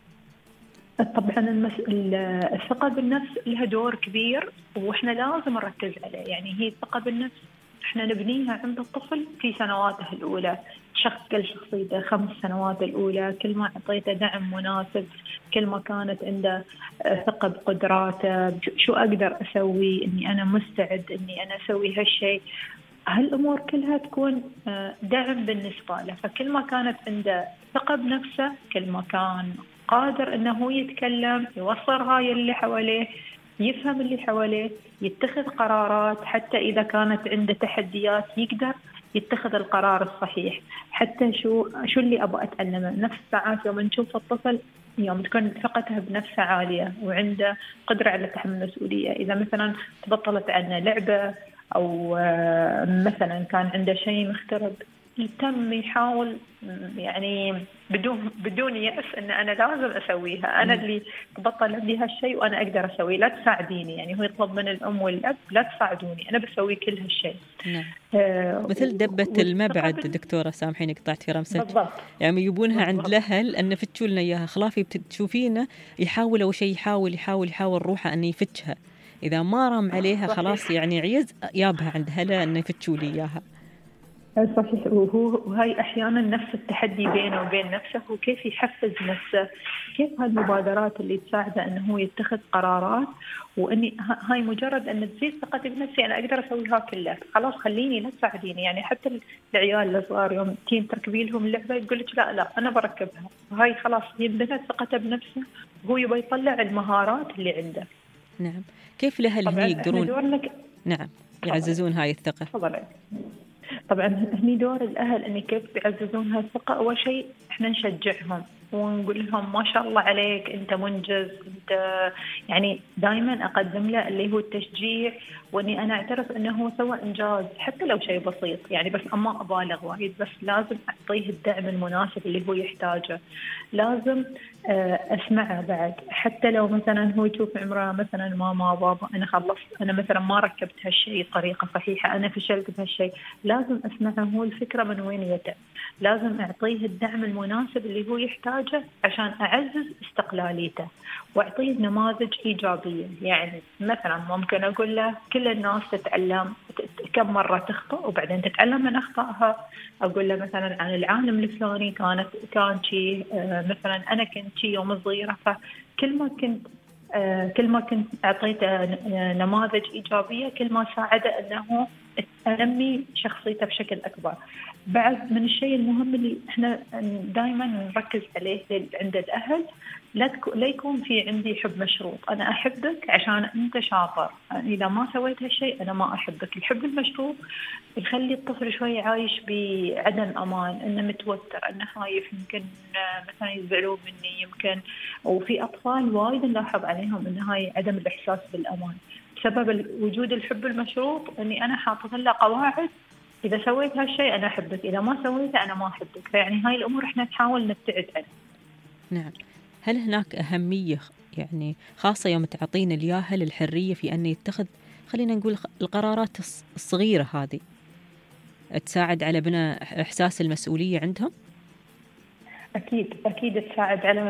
طبعا المس... الثقة بالنفس لها دور كبير، وإحنا لازم نركز عليه. يعني هي الثقة بالنفس إحنا نبنيها عند الطفل في سنواته الأولى، تشكل شخصيته خمس سنوات الأولى. كل ما أعطيته دعم مناسب، كل ما كانت عنده ثقة بقدراته، شو أقدر أسوي، إني أنا مستعد إني أنا أسوي هالشيء. هالأمور كلها تكون دعم بالنسبة له. فكل ما كانت عنده ثقة بنفسه، كل ما كان قادر أنه يتكلم، يوصل هاي اللي حواليه، يفهم اللي حواليه، يتخذ قرارات. حتى إذا كانت عنده تحديات يقدر يتخذ القرار الصحيح. حتى شو شو اللي أبغى أتعلمه. نفس ساعات يوم نشوف الطفل يوم تكون ثقته بنفسه عالية وعنده قدرة على تحمل المسؤولية، إذا مثلا تبطلت عنه لعبة أو مثلا كان عنده شيء مخترب، يتم يحاول يعني بدون بدون يأس ان انا لازم اسويها، انا اللي تبطل عندي هالشيء وانا اقدر اسويه، لا تساعديني. يعني هو يطلب من الام والاب لا تساعدوني، انا بسوي كل هالشيء. نعم. آه مثل دبة المبعد دكتورة، سامحيني قطعت في رمسك. يعني يبونها عند الاهل ان فتشوا لنا اياها، خلافي بتشوفينه يحاول او شيء يحاول يحاول يحاول روحه انه يفتشها، اذا ما رام عليها خلاص يعني عيز يابها عند هلا انه يفتشوا لي اياها. صحيح. وهو وهاي أحيانا نفس التحدي بينه وبين نفسه، وكيف يحفز نفسه، كيف هالمبادرات اللي تساعده أنه هو يتخذ قرارات، وإني هاي مجرد أن تزيد ثقتي بنفسي أنا أقدر أسويها كلها، خلاص خليني لا تساعديني. يعني حتى العيال الصغار يوم تين تركبي لهم اللعبة يقول لك لا لا أنا بركبها، هاي خلاص يبنت ثقته بنفسه، وهو يبغى يطلع المهارات اللي عنده. نعم. كيف الأهل هني يقدرون نعم يعززون هاي الثقة؟ طبعا طبعا هني دور الأهل أن كيف يعززون هاي الثقة. أول شيء إحنا نشجعهم ونقول لهم ما شاء الله عليك أنت منجز، أنت يعني دائما أقدم له اللي هو التشجيع، وإني أنا أعترف أنه هو سوى إنجاز حتى لو شيء بسيط يعني، بس أما أبالغ وايد، بس لازم أعطيه الدعم المناسب اللي هو يحتاجه. لازم أسمعه بعد، حتى لو مثلا هو يشوف عمره مثلا ماما بابا أنا خلصت، أنا مثلا ما ركبت هالشيء بطريقة صحيحة، أنا فشلت بهالشيء، لازم أسمعه هو الفكرة من وين يتم. لازم أعطيه الدعم المناسب اللي هو يحتاجه عشان أعزز استقلاليته، وأعطيه نماذج إيجابية. يعني مثلا ممكن أقول له كل الناس تتعلم كم مرة تخطئ وبعدين تتعلم من أخطائها. أقول له مثلا عن العالم الفلاني كانت كان شيء مثلا أنا كنت شيء يوم صغيرة، فكل ما كنت كل ما كنت أعطيته نماذج إيجابية كل ما ساعده أنه أنمي شخصيته بشكل أكبر. بعد من الشيء المهم اللي إحنا دائما نركز عليه عند الأهل، لا لا يكون في عندي حب مشروط، أنا أحبك عشان أنت شاطر، إذا ما سويت هالشيء أنا ما أحبك. الحب المشروط يخلي الطفل شوي عايش بعدم أمان، إنه متوتر، إنه خايف، يمكن مثلا يزعلوا مني يمكن. وفي أطفال وايد نلاحظ عليهم إن هاي عدم الإحساس بالأمان بسبب وجود الحب المشروط، إني أنا حاطة له قواعد، إذا سويت هالشيء أنا أحبك، إذا ما سويته أنا ما أحبك. فيعني هاي الأمور إحنا نحاول نبتعد عنها. نعم. هل هناك أهمية يعني خاصة يوم تعطينا الياهل الحرية في أن يتخذ خلينا نقول القرارات الصغيرة هذه تساعد على بناء إحساس المسؤولية عندهم؟ أكيد أكيد تساعد على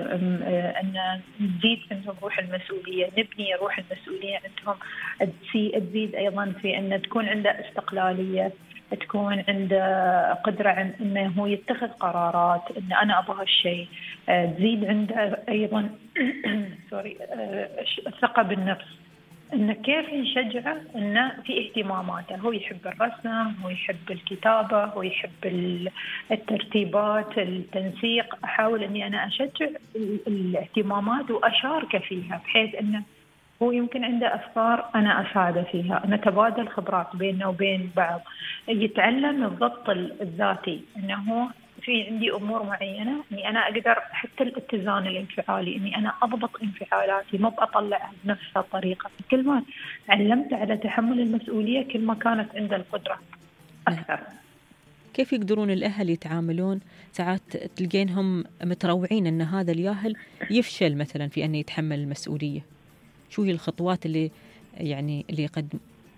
أن نزيد عندهم روح المسؤولية، نبني روح المسؤولية عندهم، تزيد أيضا في أن تكون عنده استقلالية، تكون عنده قدرة عن أنه هو يتخذ قرارات، أن أنا أبغى هالشيء، تزيد عنده أيضا سوري الثقة بالنفس، إنه كيف نشجعه إنه في اهتماماته، هو يحب الرسم، هو يحب الكتابة، هو يحب الترتيبات، التنسيق. أحاول إني أنا أشجع الاهتمامات وأشاركه فيها، بحيث إنه هو يمكن عنده أفكار أنا أساعده فيها، نتبادل خبرات بيننا وبين بعض، يتعلم الضبط الذاتي، إنه هو في عندي أمور معينة إني أنا أقدر، حتى الاتزان الانفعالي، إني أنا أضبط انفعالاتي، ما بأطلعها بنفس الطريقة. كل ما علمت على تحمل المسؤولية كل ما كانت عنده القدرة أكثر. كيف يقدرون الأهل يتعاملون ساعات تلقينهم متروعين أن هذا الياهل يفشل مثلا في أن يتحمل المسؤولية؟ شو هي الخطوات اللي يعني اللي قد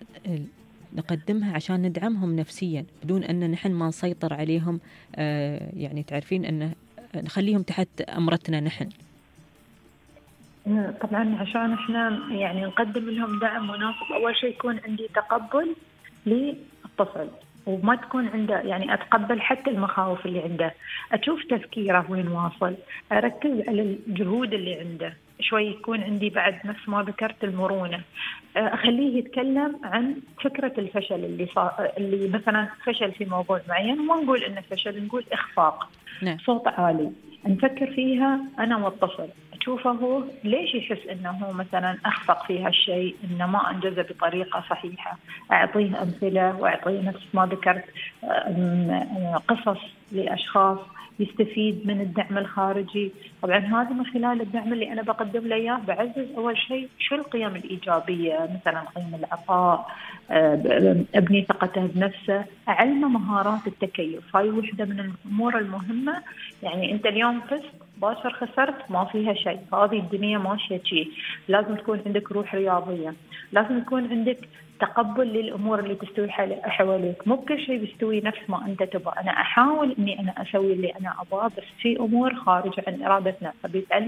نقدمها عشان ندعمهم نفسيا بدون أن نحن ما نسيطر عليهم؟ آه يعني تعرفين أن نخليهم تحت أمرتنا نحن. طبعا عشان احنا يعني نقدم لهم دعم مناسب، أول شيء يكون عندي تقبل للطفل، وما تكون عنده يعني أتقبل حتى المخاوف اللي عنده، أشوف تفكيره وين واصل، أركز على الجهود اللي عنده، شوي يكون عندي بعد نفس ما ذكرت المرونة، أخليه يتكلم عن فكرة الفشل اللي صار، اللي مثلا فشل في موضوع معين، وما نقول إنه فشل، نقول إخفاق. نعم. صوت عالي نفكر فيها أنا والطفل، أشوفه هو ليش يحس إنه هو مثلا أخفق في هالشيء، إنه ما أنجزه بطريقة صحيحة، أعطيه أمثلة وأعطيه نفس ما ذكرت قصص لأشخاص يستفيد من الدعم الخارجي. طبعا هذا من خلال الدعم اللي أنا بقدم له إياه بعزز أول شيء شو القيم الإيجابية، مثلا قيم العطاء، أبني ثقته بنفسه، أعلمه مهارات التكيف. هاي وحدة من الأمور المهمة. يعني أنت اليوم فزت باشر خسرت ما فيها شيء، هذه الدنيا ماشية شيء. لازم تكون عندك روح رياضية، لازم يكون عندك تقبل للأمور اللي تستوي حواليك. مو بكل شيء بيستوي نفس ما أنت تبغى، أنا أحاول إني أنا أسوي اللي أنا أبغاه، بس في أمور خارجة عن إرادتنا، فبيتعلم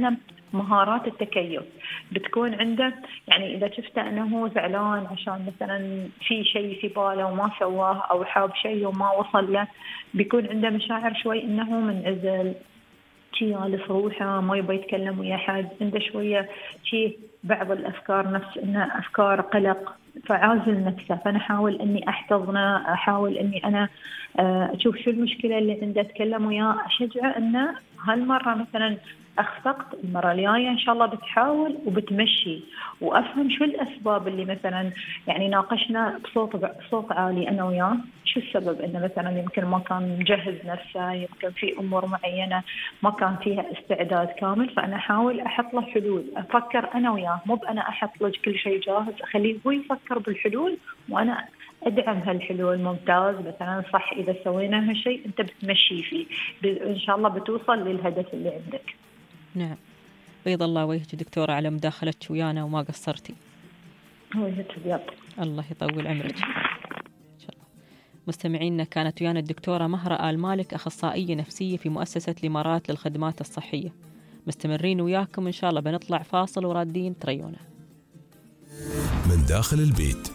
مهارات التكيف. بتكون عنده يعني إذا شفته أنه هو زعلان عشان مثلا في شيء في باله وما سواه، أو حاب شيء وما وصل له، بيكون عنده مشاعر شوي أنه منعزل، شي يالف روحه، ما يبغى يتكلم ويا حد، عنده شوية شي بعض الأفكار نفس إنه أفكار قلق، فعازل نفسه. فأنا أحاول إني أحتضنه، أحاول إني أنا أشوف شو المشكلة اللي عنده، أتكلم وياه، أشجعه إنه هالمرة مثلا أخفقت، المرة الجاية إن شاء الله بتحاول وبتمشي، وأفهم شو الأسباب اللي مثلا يعني ناقشنا بصوت بصوت عالي أنا وياه، شو السبب إنه مثلا يمكن ما كان مجهز نفسه، يمكن في أمور معينة ما كان فيها استعداد كامل. فأنا أحاول أحط له حلول، أفكر أنا وياه، مو بأنا أحط له كل شيء جاهز، أخليه هو يفكر بالحلول وأنا أدعم هالحلول. ممتاز، مثلا صح، إذا سوينا هالشيء أنت بتمشي فيه، إن شاء الله بتوصل للهدف اللي عندك. نعم، بيض الله وجهك دكتورة على مداخلتك ويانا وما قصرتي. وجهك بيض. الله يطول عمرك. إن شاء الله. مستمعينا، كانت ويانا الدكتورة مهرة آل مالك، أخصائية نفسية في مؤسسة الإمارات للخدمات الصحية. مستمرين وياكم إن شاء الله، بنطلع فاصل ورادين تريونا. من داخل البيت.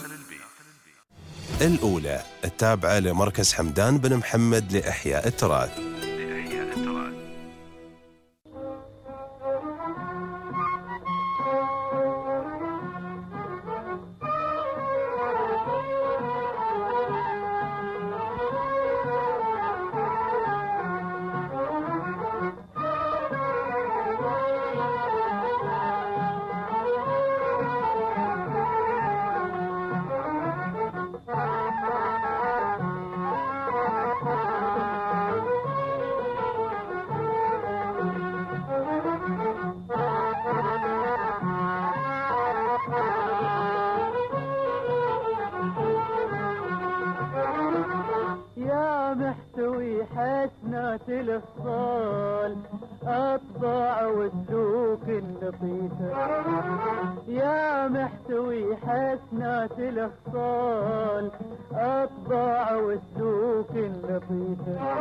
الأولى التابعة لمركز حمدان بن محمد لإحياء التراث. الأطفال أطباع والسلوك اللطيفة، يا محتوي حسنات الأطفال أطباع والسلوك اللطيفة.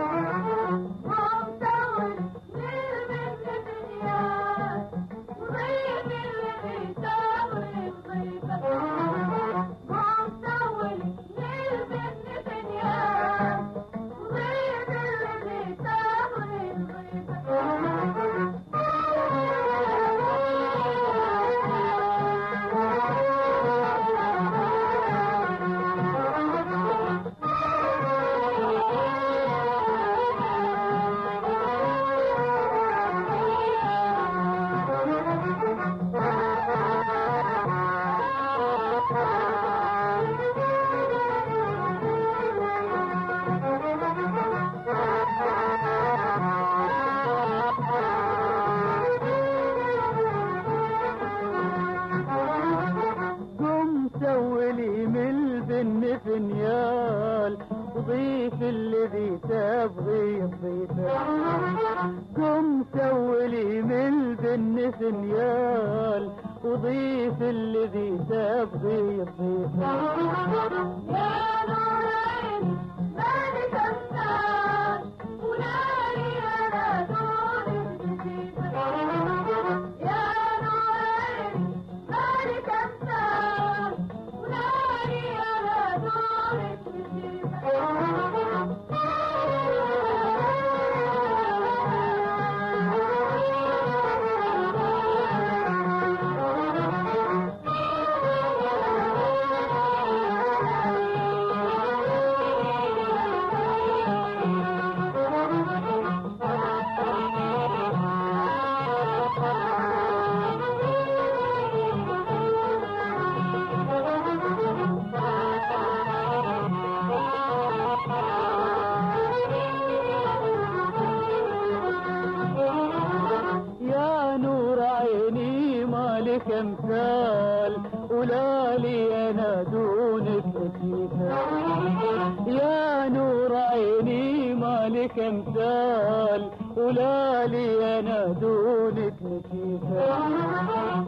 فنيال ضيف الذي تبغي تضيفه، قم سولي من البن فنيال وضيف الذي تبغي تضيفه. يا نورين مالك الناس ولالي انا دون الجديد، يا نورين مالك الناس ولالي انا دون الجديد. امثال ولا لي انا دونك نسيتها، يا نور عيني مالك امثال ولا لي انا دونك نسيتها.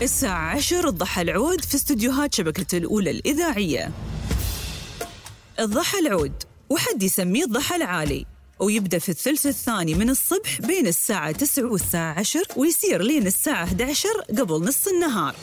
الساعة عشر الضحى العود في استديوهات شبكة الأولى الإذاعية. الضحى العود وحد يسميه الضحى العالي، ويبدأ في الثلث الثاني من الصبح بين الساعة تسعة والساعة عشر، ويصير لين الساعة أحد عشر قبل نص النهار.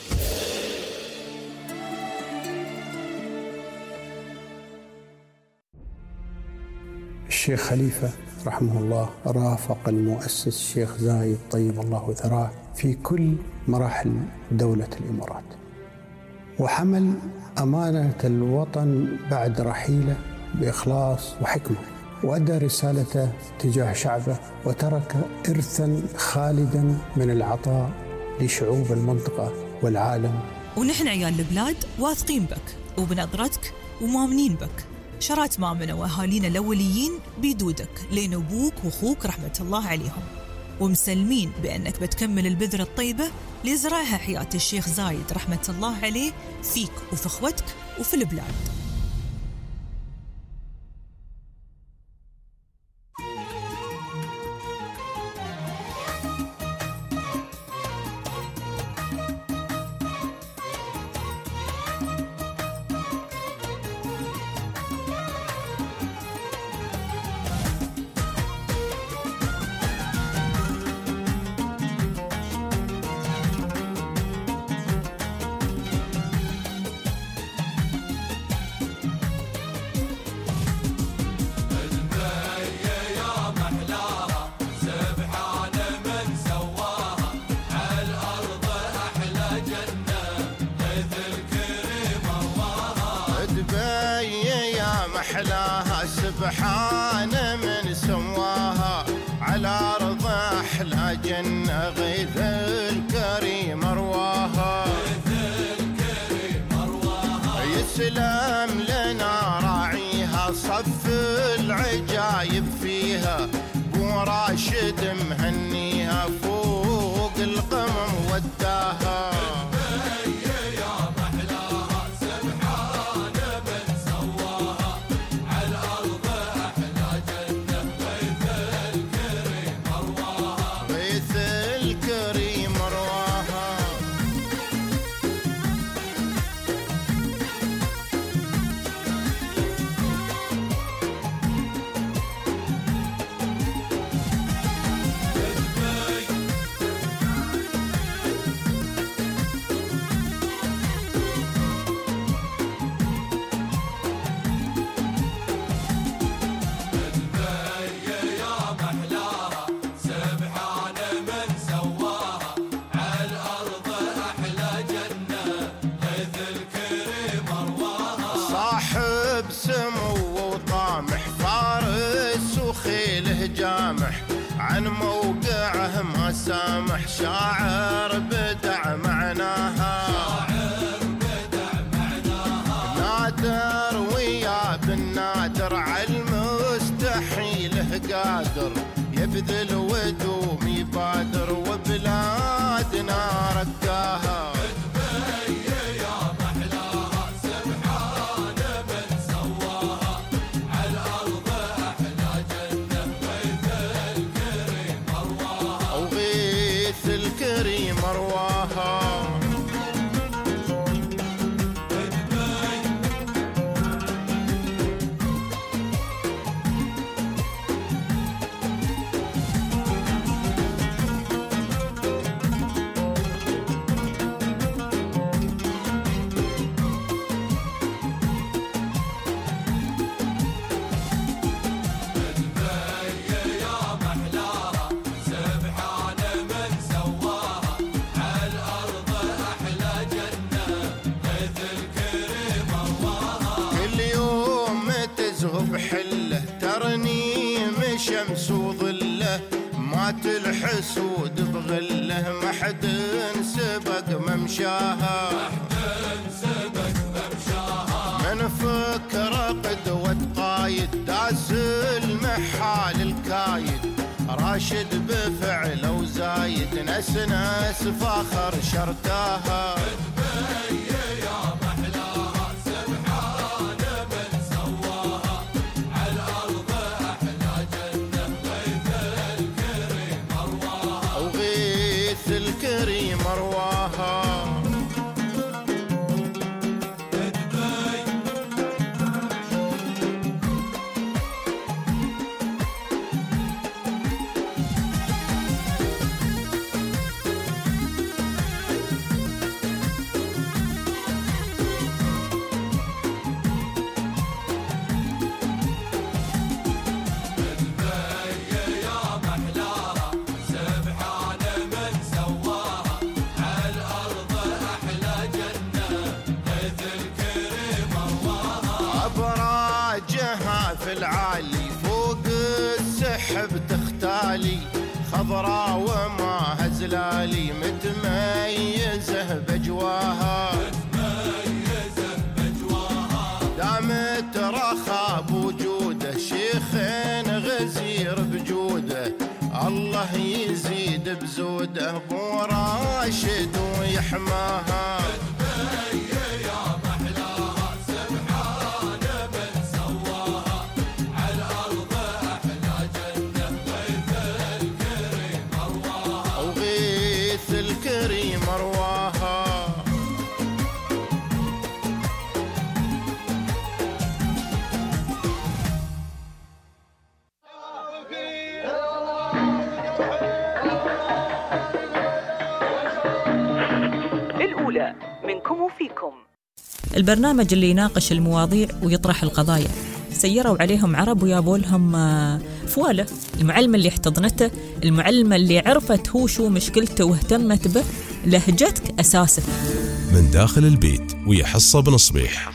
الشيخ خليفة رحمه الله رافق المؤسس الشيخ زايد طيب الله ثراه في كل مراحل دولة الإمارات، وحمل أمانة الوطن بعد رحيله بإخلاص وحكمة، وأدى رسالته تجاه شعبه، وترك إرثاً خالداً من العطاء لشعوب المنطقة والعالم. ونحن عيال البلاد واثقين بك وبنظرتك ومؤمنين بك. شرات مامنا وأهالينا الأوليين بيدودك لين أبوك وأخوك رحمة الله عليهم، ومسلمين بأنك بتكمل البذرة الطيبة ليزرعها حياة الشيخ زايد رحمة الله عليه فيك وفي أخوتك وفي البلاد. أحلاها سبحان من سواها على أرض أحلى جنة غيث الكريم أرواها يسلم لنا راعيها صف العجايب فيها بو راشد مهنيها فوق القمم وداها عن موقعه ما سامح شاعر بدع معناها نادر ويا بالنادر عالمستحيل قادر يبذل ودوم يبادر وبلادنا رقاها الحسود بغله ما حد سبق ممشاها من فكرة قدوة قايد داس المحال الكايد راشد بفعل وزايد نسنس فاخر شرتاها الكريم أرواها في العالي فوق السحب تختالي خضراء وما هزلالي متميزة بجواها دامت رخا بوجوده شيخين غزير بجوده الله يزيد بزوده بو راشد ويحماها الكريم أرواها الأولى منكم وفيكم، البرنامج اللي يناقش المواضيع ويطرح القضايا. سيروا عليهم عرب ويابوا لهم فوالة. المعلمة اللي احتضنته، المعلمة اللي عرفت هو شو مشكلته واهتمت به، لهجتك أساسك. من داخل البيت ويا حصة بن صبيح.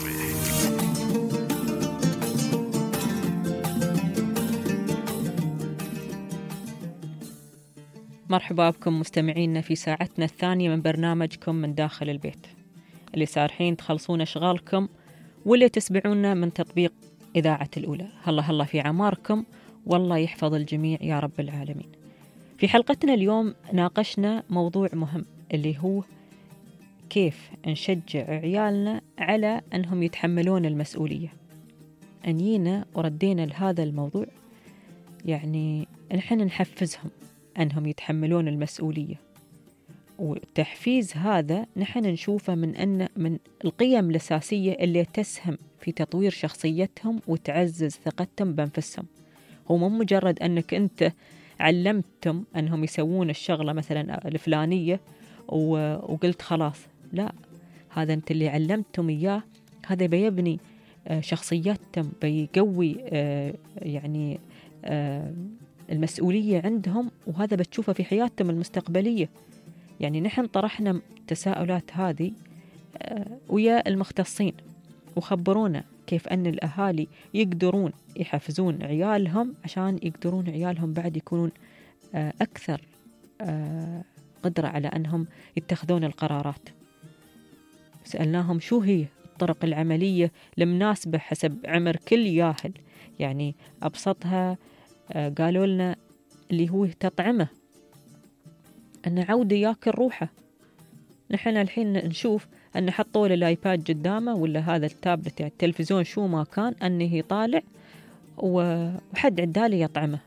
مرحبا بكم مستمعينا في ساعتنا الثانية من برنامجكم من داخل البيت، اللي سارحين تخلصون أشغالكم واللي تسمعونا من تطبيق إذاعة الأولى. هلا هلا في عماركم، والله يحفظ الجميع يا رب العالمين. في حلقتنا اليوم ناقشنا موضوع مهم اللي هو كيف نشجع عيالنا على أنهم يتحملون المسؤولية. أنينا وردينا لهذا الموضوع، يعني نحن نحفزهم أنهم يتحملون المسؤولية، وتحفيز هذا نحن نشوفه من أن من القيم الأساسية اللي تسهم في تطوير شخصيتهم وتعزز ثقتهم بأنفسهم. هو مو مجرد أنك أنت علمتهم أنهم يسوون الشغلة مثلا الفلانية وقلت خلاص، لا، هذا أنت اللي علمتهم إياه، هذا بيبني شخصيتهم، بيقوي يعني المسؤولية عندهم، وهذا بتشوفه في حياتهم المستقبلية. يعني نحن طرحنا تساؤلات هذه ويا المختصين، وخبرونا كيف أن الأهالي يقدرون يحفزون عيالهم عشان يقدرون عيالهم بعد يكونون أكثر قدرة على أنهم يتخذون القرارات. سألناهم شو هي الطرق العملية المناسبة حسب عمر كل ياهل. يعني أبسطها قالوا لنا اللي هو تطعمه، أن عودة ياكل روحه. نحن الحين نشوف أن حطوا له الآيباد قدامه ولا هذا التابلت، يعني التلفزيون شو ما كان، أنه يطالع وحد عدالي يطعمه.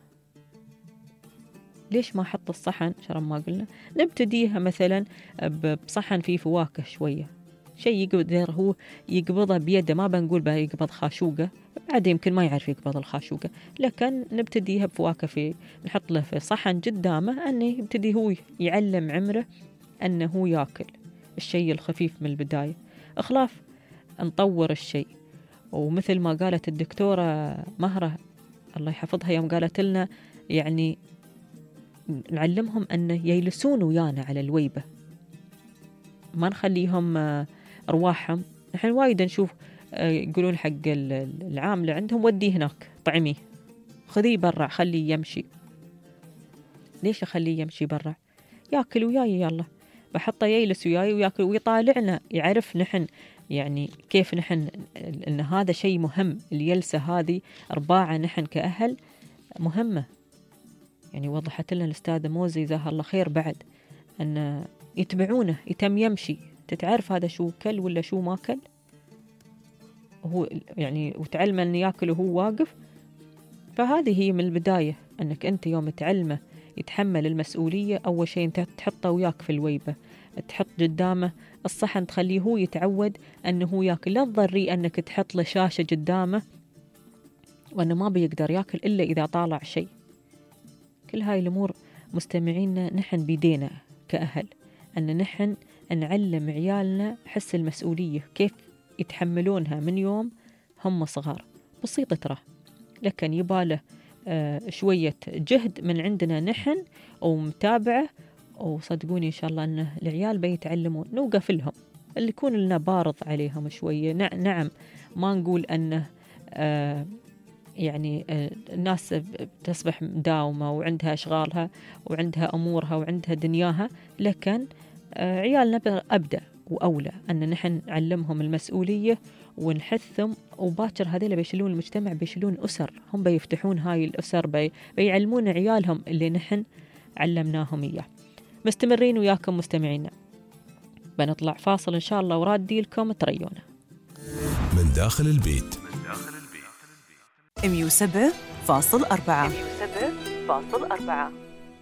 ليش ما حط الصحن شرم ما قلنا نبتديها مثلا بصحن فيه فواكه شوية، شيء يقدر هو يقبضه بيده، ما بنقول بقى يقبض خاشوقة، بعد يمكن ما يعرف يقبض الخاشوقة، لكن نبتديها بفواكه، في نحط له في صحن قدامه أنه يبتدي هو يعلم عمره أنه هو يأكل الشيء الخفيف من البداية، أخلاف نطور الشيء. ومثل ما قالت الدكتورة مهرة الله يحفظها يوم قالت لنا، يعني نعلمهم أن يجلسون ويانا على الويبة، ما نخليهم أرواحهم. نحن وايد نشوف يقولون حق العاملة عندهم وديه هناك طعميه، خذيه برا خليه يمشي. ليش أخليه يمشي برا؟ يأكل وياي، يلا بحطه يجلس وياي ويأكل ويطالعنا، يعرف نحن يعني كيف نحن إن هذا شيء مهم. الجلسة هذه أرباعة نحن كأهل مهمة. يعني وضحت لنا الأستاذة موزي جزاها الله خير بعد أن يتبعونه، يتم يمشي، تتعرف هذا شو كل ولا شو ما كل، هو يعني وتعلم أن يأكل وهو واقف. فهذه هي من البداية، أنك أنت يوم تعلمه يتحمل المسؤولية، أول شيء أنت تحطه وياك في الويبة، تحط قدامه الصحن، تخليه هو يتعود أنه هو يأكل. لا تضري أنك تحط له شاشة قدامه وأنه ما بيقدر يأكل إلا إذا طالع شيء. كل هاي الأمور مستمعينا نحن بيدينا كأهل، أن نحن نعلم عيالنا حس المسؤولية، كيف يتحملونها من يوم هم صغار. بسيطة ترى، لكن يباله آه شوية جهد من عندنا نحن ومتابعة، وصدقوني إن شاء الله أن العيال بيتعلمون. نوقف لهم، اللي يكون لنا بارض عليهم شوية. نعم ما نقول أنه آه يعني الناس تصبح مداومة وعندها أشغالها وعندها أمورها وعندها دنياها، لكن عيالنا أبدأ وأولى أن نحن نعلمهم المسؤولية ونحثهم، وباكر هذيلا بيشيلون المجتمع، بيشيلون أسر، هم بيفتحون هاي الأسر، بي بيعلمون عيالهم اللي نحن علمناهم إياه. مستمرين وياكم مستمعينا، بنطلع فاصل إن شاء الله ورادي لكم تريونا من داخل البيت. مية وسبعة فاصل أربعة مية وسبعة فاصل أربعة.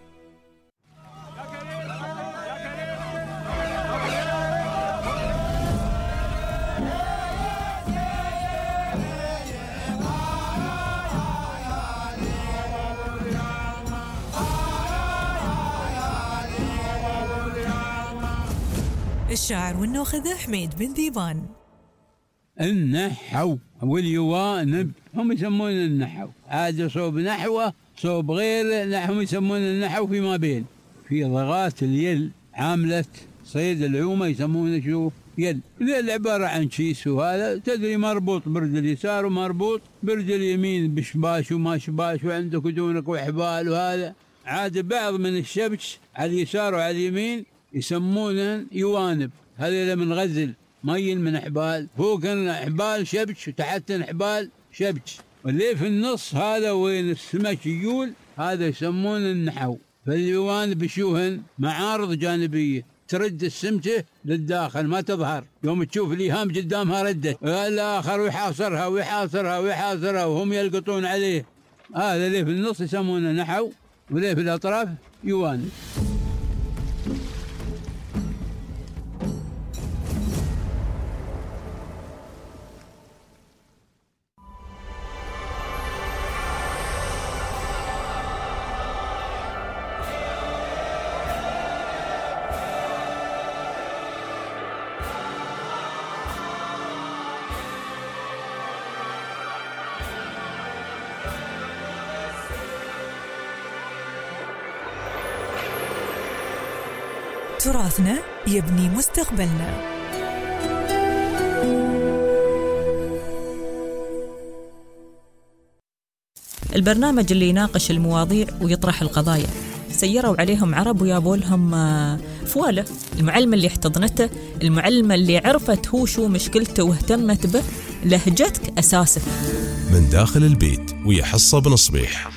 الشاعر والناخذ حميد بن ذيبان. النحو واليوانب هم يسمون النحو، هذا صوب نحوه صوب غير نحو يسمون النحو فيما بين. في ضغات اليل عاملة صيد العومة يسمونه شو يل، اليل عبارة عن شيس، وهذا تدري مربوط برد اليسار ومربوط برد اليمين بشباش وما شباش، وعندك ودونك وحبال، وهذا عاد بعض من الشبش على اليسار وعلى اليمين يسمونه يوانب، هذا من غزل ميل من حبال، فوق حبال شبش وتحت حبال شبش، واللي في النص هذا وين السمك يقول هذا يسمون النحو. فاليوانب بشوهن معارض جانبية ترد السمكة للداخل ما تظهر، يوم تشوف الإيهام قدامها ردت، الآخر ويحاصرها ويحاصرها ويحاصرها وهم يلقطون عليه، هذا اللي في النص يسمونه نحو، واللي في الأطراف يوانب. تراثنا يبني مستقبلنا. البرنامج اللي يناقش المواضيع ويطرح القضايا. سيروا عليهم عرب ويابوا لهم فوالة. المعلمة اللي احتضنته، المعلمة اللي عرفت هو شو مشكلته واهتمت به، لهجتك أساسك. من داخل البيت ويا حصة بن صبيح.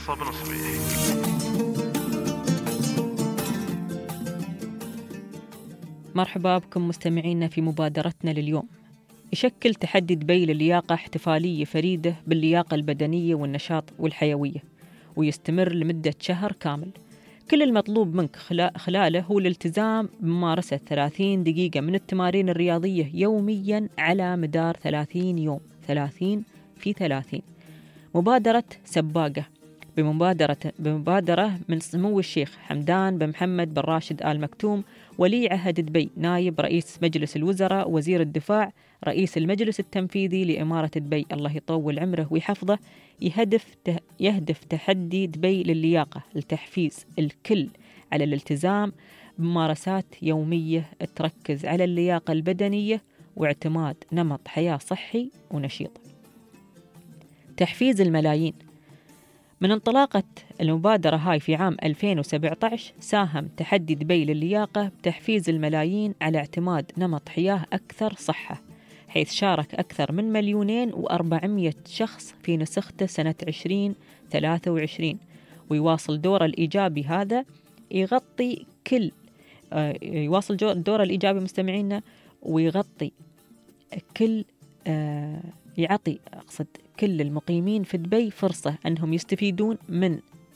مرحبا بكم مستمعينا في مبادرتنا لليوم. يشكل تحدي دبي للياقة احتفالية فريدة باللياقة البدنية والنشاط والحيوية، ويستمر لمدة شهر كامل. كل المطلوب منك خلاله هو الالتزام بممارسة ثلاثين دقيقة من التمارين الرياضية يوميا على مدار ثلاثين يوم، ثلاثين في ثلاثين. مبادرة سباقة بمبادرة, بمبادرة من سمو الشيخ حمدان بن محمد بن راشد آل مكتوم، ولي عهد دبي، نائب رئيس مجلس الوزراء، وزير الدفاع، رئيس المجلس التنفيذي لإمارة دبي، الله يطول عمره ويحفظه. يهدف يهدف تحدي دبي للياقة لتحفيز الكل على الالتزام بممارسات يومية تركز على اللياقة البدنية واعتماد نمط حياة صحي ونشيط. تحفيز الملايين. من انطلاقة المبادرة هاي في عام ألفين وسبعة عشر ساهم تحدي دبي للياقة بتحفيز الملايين على اعتماد نمط حياة أكثر صحة، حيث شارك أكثر من مليونين وأربعمية شخص في نسخته سنة عشرين ثلاثة وعشرين. ويواصل دور الإيجابي هذا يغطي كل آه يواصل دور الإيجابي مستمعينا ويغطي كل آه يعطي أقصد كل المقيمين في دبي فرصة أنهم يستفيدون من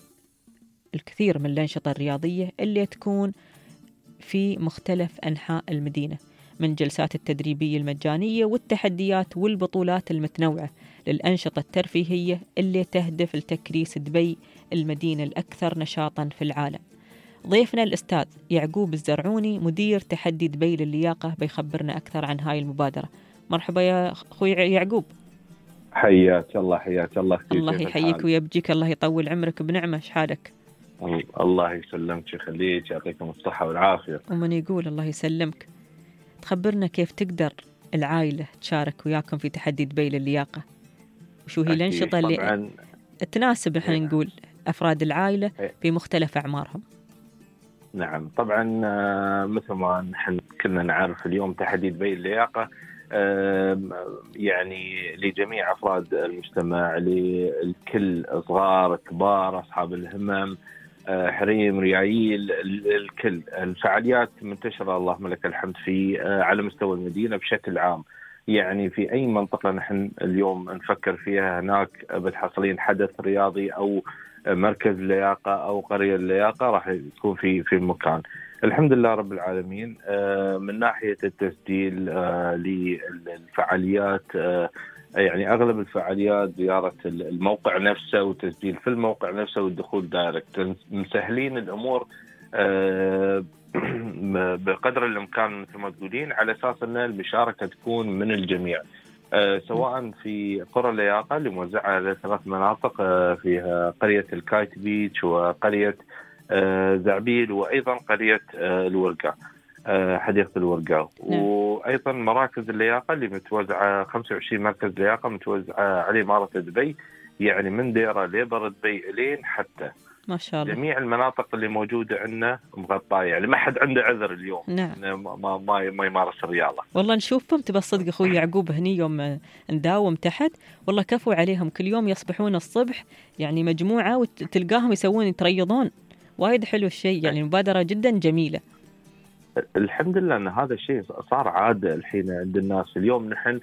الكثير من الأنشطة الرياضية اللي تكون في مختلف أنحاء المدينة، من جلسات التدريبية المجانية والتحديات والبطولات المتنوعة للأنشطة الترفيهية اللي تهدف لتكريس دبي المدينة الأكثر نشاطاً في العالم. ضيفنا الأستاذ يعقوب الزرعوني مدير تحدي دبي للياقة بيخبرنا أكثر عن هاي المبادرة. مرحبا يا أخوي يعقوب. حياك الله حياك الله. الله يحييك ويبجيك، الله يطول عمرك بنعمة. شحالك؟ الله يسلمك ويخليك، يعطيكم الصحة والعافية. ومن يقول الله يسلمك. تخبرنا كيف تقدر العائلة تشارك وياكم في تحدي دبي للياقة؟ وشو هي الأنشطة اللي طبعاً تناسب احنا نقول أفراد العائلة في مختلف أعمارهم؟ نعم طبعا مثل ما نحن كنا نعرف اليوم تحدي دبي اللياقة يعني لجميع أفراد المجتمع، للكل، صغار كبار أصحاب الهمم حريم ريايل، الكل. الفعاليات منتشرة اللهم لك الحمد في على مستوى المدينة بشكل عام. يعني في أي منطقة نحن اليوم نفكر فيها هناك بتحصلين حدث رياضي أو مركز لياقة أو قرية اللياقة راح تكون في في المكان. الحمد لله رب العالمين. من ناحية التسجيل للفعاليات يعني أغلب الفعاليات زيارة الموقع نفسه وتسجيل في الموقع نفسه والدخول دايركت، مسهلين الأمور بقدر الإمكان مثل ما تقولين، على أساس أن المشاركة تكون من الجميع، سواء في قرى اللياقة اللي موزعة على ثلاث مناطق، فيها قرية الكايت بيتش وقرية زعبيل وأيضا قرية الورقة، حديقة الورقة، وأيضا مراكز اللياقة اللي متوزعة خمسة وعشرين مركز لياقة متوزعة على إمارة دبي، يعني من ديرة ليبر دبي إلين حتى ما شاء الله جميع المناطق اللي موجودة عندنا مغطاة، يعني ما حد عنده عذر اليوم. نعم. ما ما ما يمارس الرياضة. والله نشوفهم تبى الصدق أخوي يعقوب هني يوم نداوم تحت، والله كفوا عليهم كل يوم يصبحون الصبح يعني مجموعة وتلقاهم يسوون يتريضون، وايد حلو الشيء، يعني مبادرة جدا جميلة. الحمد لله أن هذا الشيء صار عادة الحين عند الناس. اليوم نحن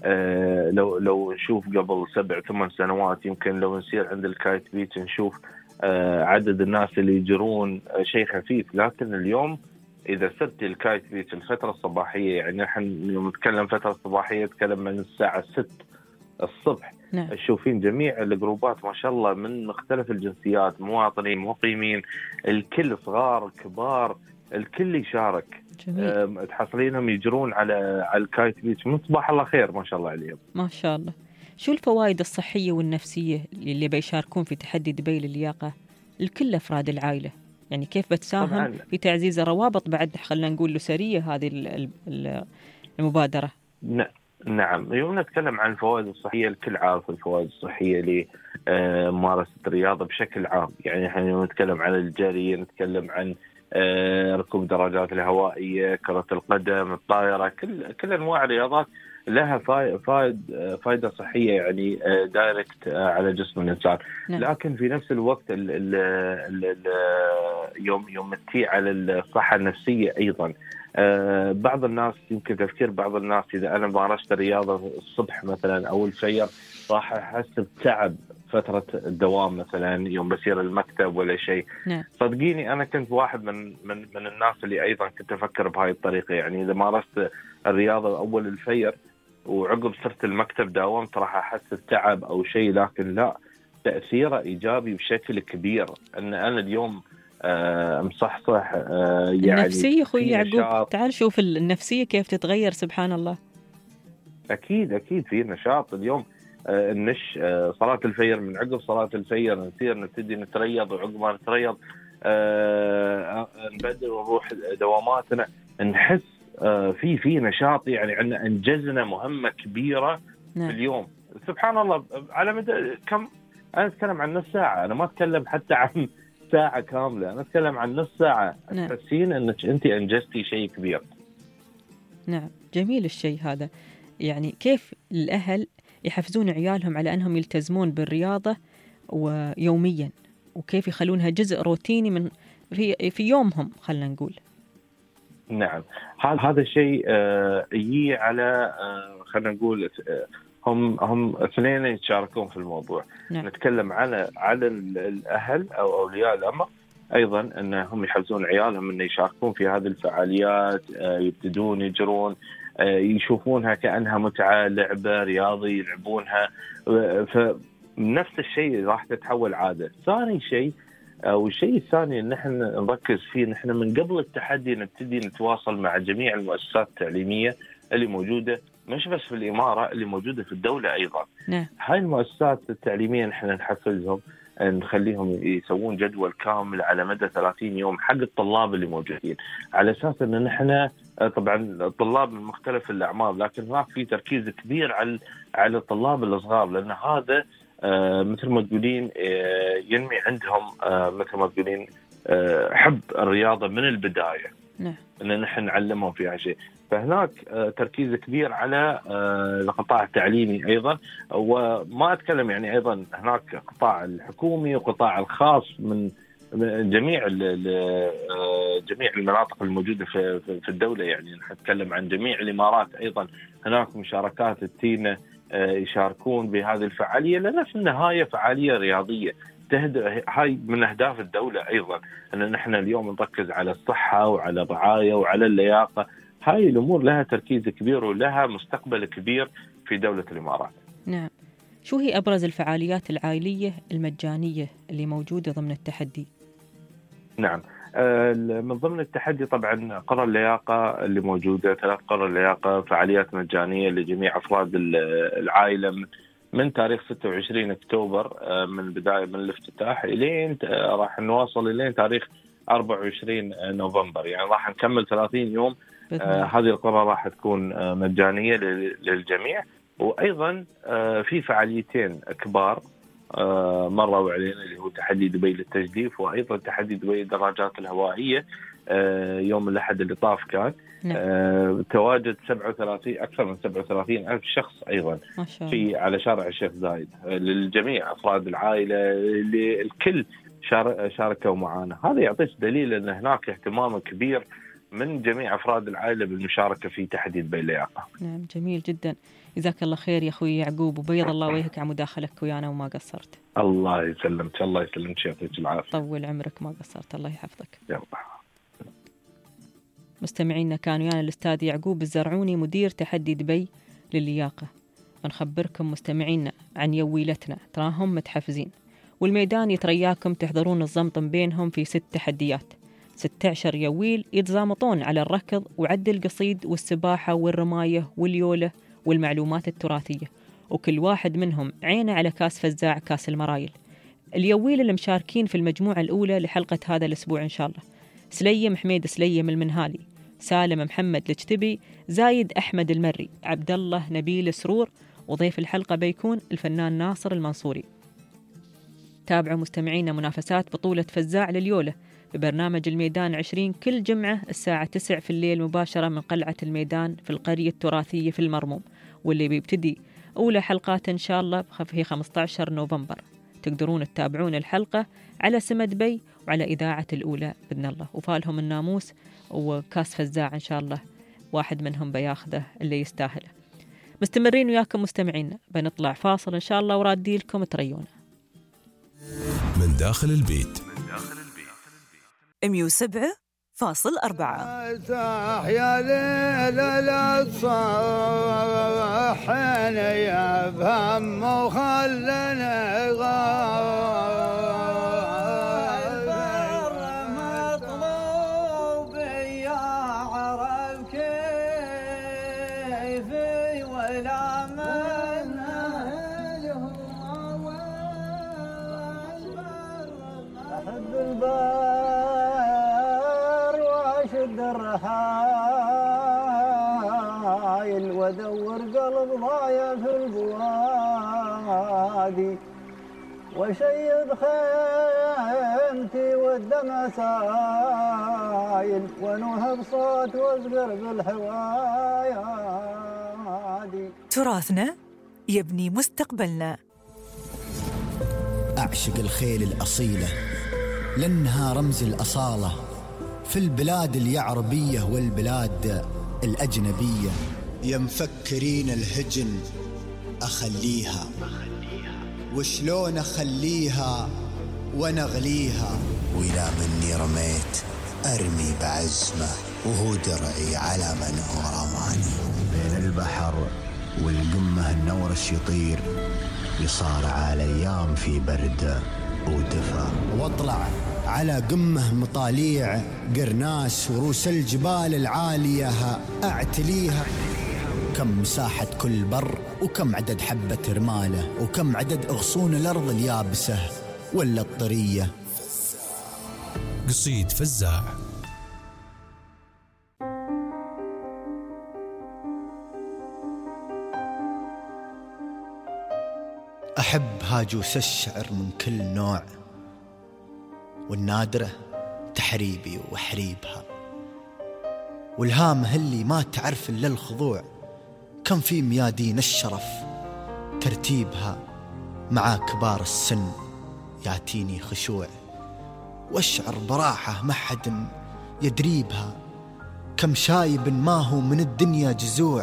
آه لو لو نشوف قبل سبع ثمان سنوات يمكن لو نسير عند الكايت بيتش نشوف آه عدد الناس اللي يجرون آه شيء خفيف، لكن اليوم إذا سبت الكايت بيتش الفترة الصباحية، يعني نحن يوم نتكلم فترة الصباحية نتكلم من الساعة ست الصبح. نعم. تشوفين جميع الجروبات ما شاء الله من مختلف الجنسيات، مواطنين مقيمين، الكل، صغار كبار، الكل يشارك. أه تحصلينهم يجرون على على الكايت بيتش من صباح الله خير ما شاء الله عليهم. ما شاء الله. شو الفوائد الصحية والنفسية اللي بيشاركون في تحدي دبي للياقة لكل أفراد العائلة؟ يعني كيف بتساهم طبعاً في تعزيز الروابط بعد خلنا نقول الأسرية هذه المبادرة؟ نعم يوم نتكلم عن الفوائد الصحية الكل عارف الفوائد الصحية لممارسة الرياضة بشكل عام. يعني احنا يوم نتكلم عن الجري، نتكلم عن ركوب دراجات الهوائية، كرة القدم، الطائرة، كل كل أنواع الرياضات لها فائد فائدة صحية يعني دايركت على جسم الإنسان. نعم. لكن في نفس الوقت ال ال ال يوم يوم تي على الصحة النفسية أيضا. بعض الناس يمكن تفكير بعض الناس إذا أنا مارست الرياضة الصبح مثلا أو الفجر راح أحس بتعب فترة الدوام مثلا يوم بسير المكتب ولا شيء. نعم. صدقيني أنا كنت واحد من من من الناس اللي أيضا كنت أفكر بهاي الطريقة، يعني إذا مارست الرياضة أول الفجر وعقب صرت المكتب داومت راح أحس بتعب أو شيء، لكن لا، تأثيره إيجابي بشكل كبير. أن أنا اليوم آه مصحصح آه يعني النفسية أخوي يعقوب، تعال شوف النفسية كيف تتغير سبحان الله. أكيد أكيد في نشاط اليوم. آه النش آه صلاة الفجر، من عقب صلاة الفجر نصير نبتدي نتريض، وعقب ما نتريض آه نبدل ونروح دواماتنا، نحس آه في في نشاط، يعني عندنا أنجزنا مهمة كبيرة. نعم. في اليوم سبحان الله. على مدى كم أنا أتكلم عن نص ساعة، أنا ما أتكلم حتى عن ساعة كاملة، أنا أتكلم عن نص ساعة. نعم. تحسين أنك أنت أنجزتي شيء كبير. نعم جميل الشيء هذا. يعني كيف الأهل يحفزون عيالهم على أنهم يلتزمون بالرياضة ويوميا، وكيف يخلونها جزء روتيني من في في يومهم خلنا نقول. نعم هذا الشيء آه يجي على آه خلنا نقول آه هم هم اثنين يتشاركون في الموضوع. نعم. نتكلم على على الأهل أو أولياء الأمر أيضا أنهم يحفزون عيالهم أن يشاركون في هذه الفعاليات، آه يبتدون يجرون، آه يشوفونها كأنها متعة، لعبة رياضي يلعبونها، آه فنفس الشيء راح تتحول عادة. ثاني شيء والشيء الثاني ان نحن نركز فيه، نحن من قبل التحدي نبتدي نتواصل مع جميع المؤسسات التعليمية اللي موجودة مش بس في الإمارة، اللي موجودة في الدولة أيضا. نعم. هاي المؤسسات التعليمية نحن نحفزهم نخليهم يسوون جدول كامل على مدى ثلاثين يوم حق الطلاب اللي موجودين، على أساس أن نحن طبعا الطلاب من مختلف الأعمار، لكن هناك في تركيز كبير على على الطلاب الصغار، لأن هذا مثل ما تقولين ينمي عندهم مثل ما تقولين حب الرياضة من البداية. نعم. أن نحن نعلمهم فيها شيء. فهناك تركيز كبير على القطاع التعليمي أيضا، وما أتكلم يعني أيضا هناك قطاع الحكومي وقطاع الخاص من جميع جميع المناطق الموجودة في في الدولة. يعني نتكلم عن جميع الإمارات أيضا هناك مشاركات التينة يشاركون بهذه الفعالية، لأن في النهاية فعالية رياضية هاي من أهداف الدولة أيضا، أن نحن اليوم نركز على الصحة وعلى الرعاية وعلى اللياقة. هاي الأمور لها تركيز كبير ولها مستقبل كبير في دولة الإمارات. نعم. شو هي أبرز الفعاليات العائلية المجانية اللي موجودة ضمن التحدي؟ نعم، من ضمن التحدي طبعا قرى اللياقة اللي موجودة، ثلاث قرى اللياقة فعاليات مجانية لجميع أفراد العائلة من تاريخ ستة وعشرين أكتوبر من بداية من الافتتاح إلين راح نواصل إلين تاريخ أربعة وعشرين نوفمبر، يعني راح نكمل ثلاثين يوم. آه هذه القرى راح تكون آه مجانية للجميع. وأيضا آه في فعاليتين كبار آه مروا علينا، اللي هو تحدي دبي للتجديف، وأيضا تحدي دبي الدراجات الهوائية آه يوم الأحد اللي طاف كان. آه تواجد سبعة وثلاثين أكثر من سبعة وثلاثين ألف شخص أيضا في على شارع الشيخ زايد آه للجميع أفراد العائلة، الكل شاركوا معنا. هذا يعطيك دليل أن هناك اهتمام كبير من جميع أفراد العائلة بالمشاركة في تحدي دبي اللياقة. نعم، جميل جدا. جزاك الله خير يا أخوي يعقوب، وبيض الله وجهك على مداخلك ويانا وما قصرت. الله يسلمك، الله يسلمك، يعطيك العافية. طول عمرك، ما قصرت، الله يحفظك. يلا. مستمعينا، كان ويانا الأستاذ يعقوب الزرعوني مدير تحدي دبي للياقة. بنخبركم مستمعينا عن يويلتنا، تراهم متحفزين، والميدان يترياكم تحضرون الزمطم بينهم في ست تحديات، ستة عشر يويل يتزامطون على الركض وعد القصيد والسباحة والرماية واليولة والمعلومات التراثية، وكل واحد منهم عينه على كاس فزاع كاس المرايل. اليويل اللي مشاركين في المجموعة الأولى لحلقة هذا الأسبوع إن شاء الله: سليم حميد سليم المنهالي، سالم محمد الجتبي، زايد أحمد المري، عبد الله نبيل سرور، وضيف الحلقة بيكون الفنان ناصر المنصوري. تابعوا مستمعينا منافسات بطولة فزاع لليولة ببرنامج الميدان عشرين كل جمعة الساعة تسعة في الليل مباشرة من قلعة الميدان في القرية التراثية في المرموم، واللي بيبتدي أولى حلقات إن شاء الله في خمسة عشر نوفمبر. تقدرون تتابعون الحلقة على سما دبي وعلى إذاعة الأولى بإذن الله. وفالهم الناموس وكاس فزاع إن شاء الله، واحد منهم بياخده اللي يستاهله. مستمرين وياكم مستمعين، بنطلع فاصل إن شاء الله ورادي لكم تريونا من داخل البيت. مية وسبعة فاصل أربعة. يا ليل لا تصحنا يا بهم وخلنا غايب مطلوب يا عرب كيفي ولا من أحب البار واشد الرحايل وادور قلب ضايع في البوادي وشيد خيمتي والدمع سايل ونوه بصوت وازقر بالحوايادي. تراثنا يبني مستقبلنا. أعشق الخيل الأصيلة لأنها رمز الأصالة في البلاد اليعربية والبلاد الأجنبية. يا مفكرين الهجن أخليها، وشلون أخليها ونغليها، وإلى مني رميت أرمي بعزمة وهو درعي على من هو رماني. بين البحر والقمة النورش يطير يصارع الأيام في برد ودفا، واطلع على قمة مطاليع قرناس ورؤوس الجبال العالية أعتليها. كم مساحة كل بر وكم عدد حبة رمالة وكم عدد أغصون الأرض اليابسة ولا الطرية. قصيد فزاع. أحب هاجوس الشعر من كل نوع، والنادرة تحريبي وحريبها، والهامة اللي ما تعرف إلا الخضوع. كم في ميادين الشرف ترتيبها، مع كبار السن ياتيني خشوع. واشعر براحة ما حد يدريبها، كم شايب ما هو من الدنيا جزوع.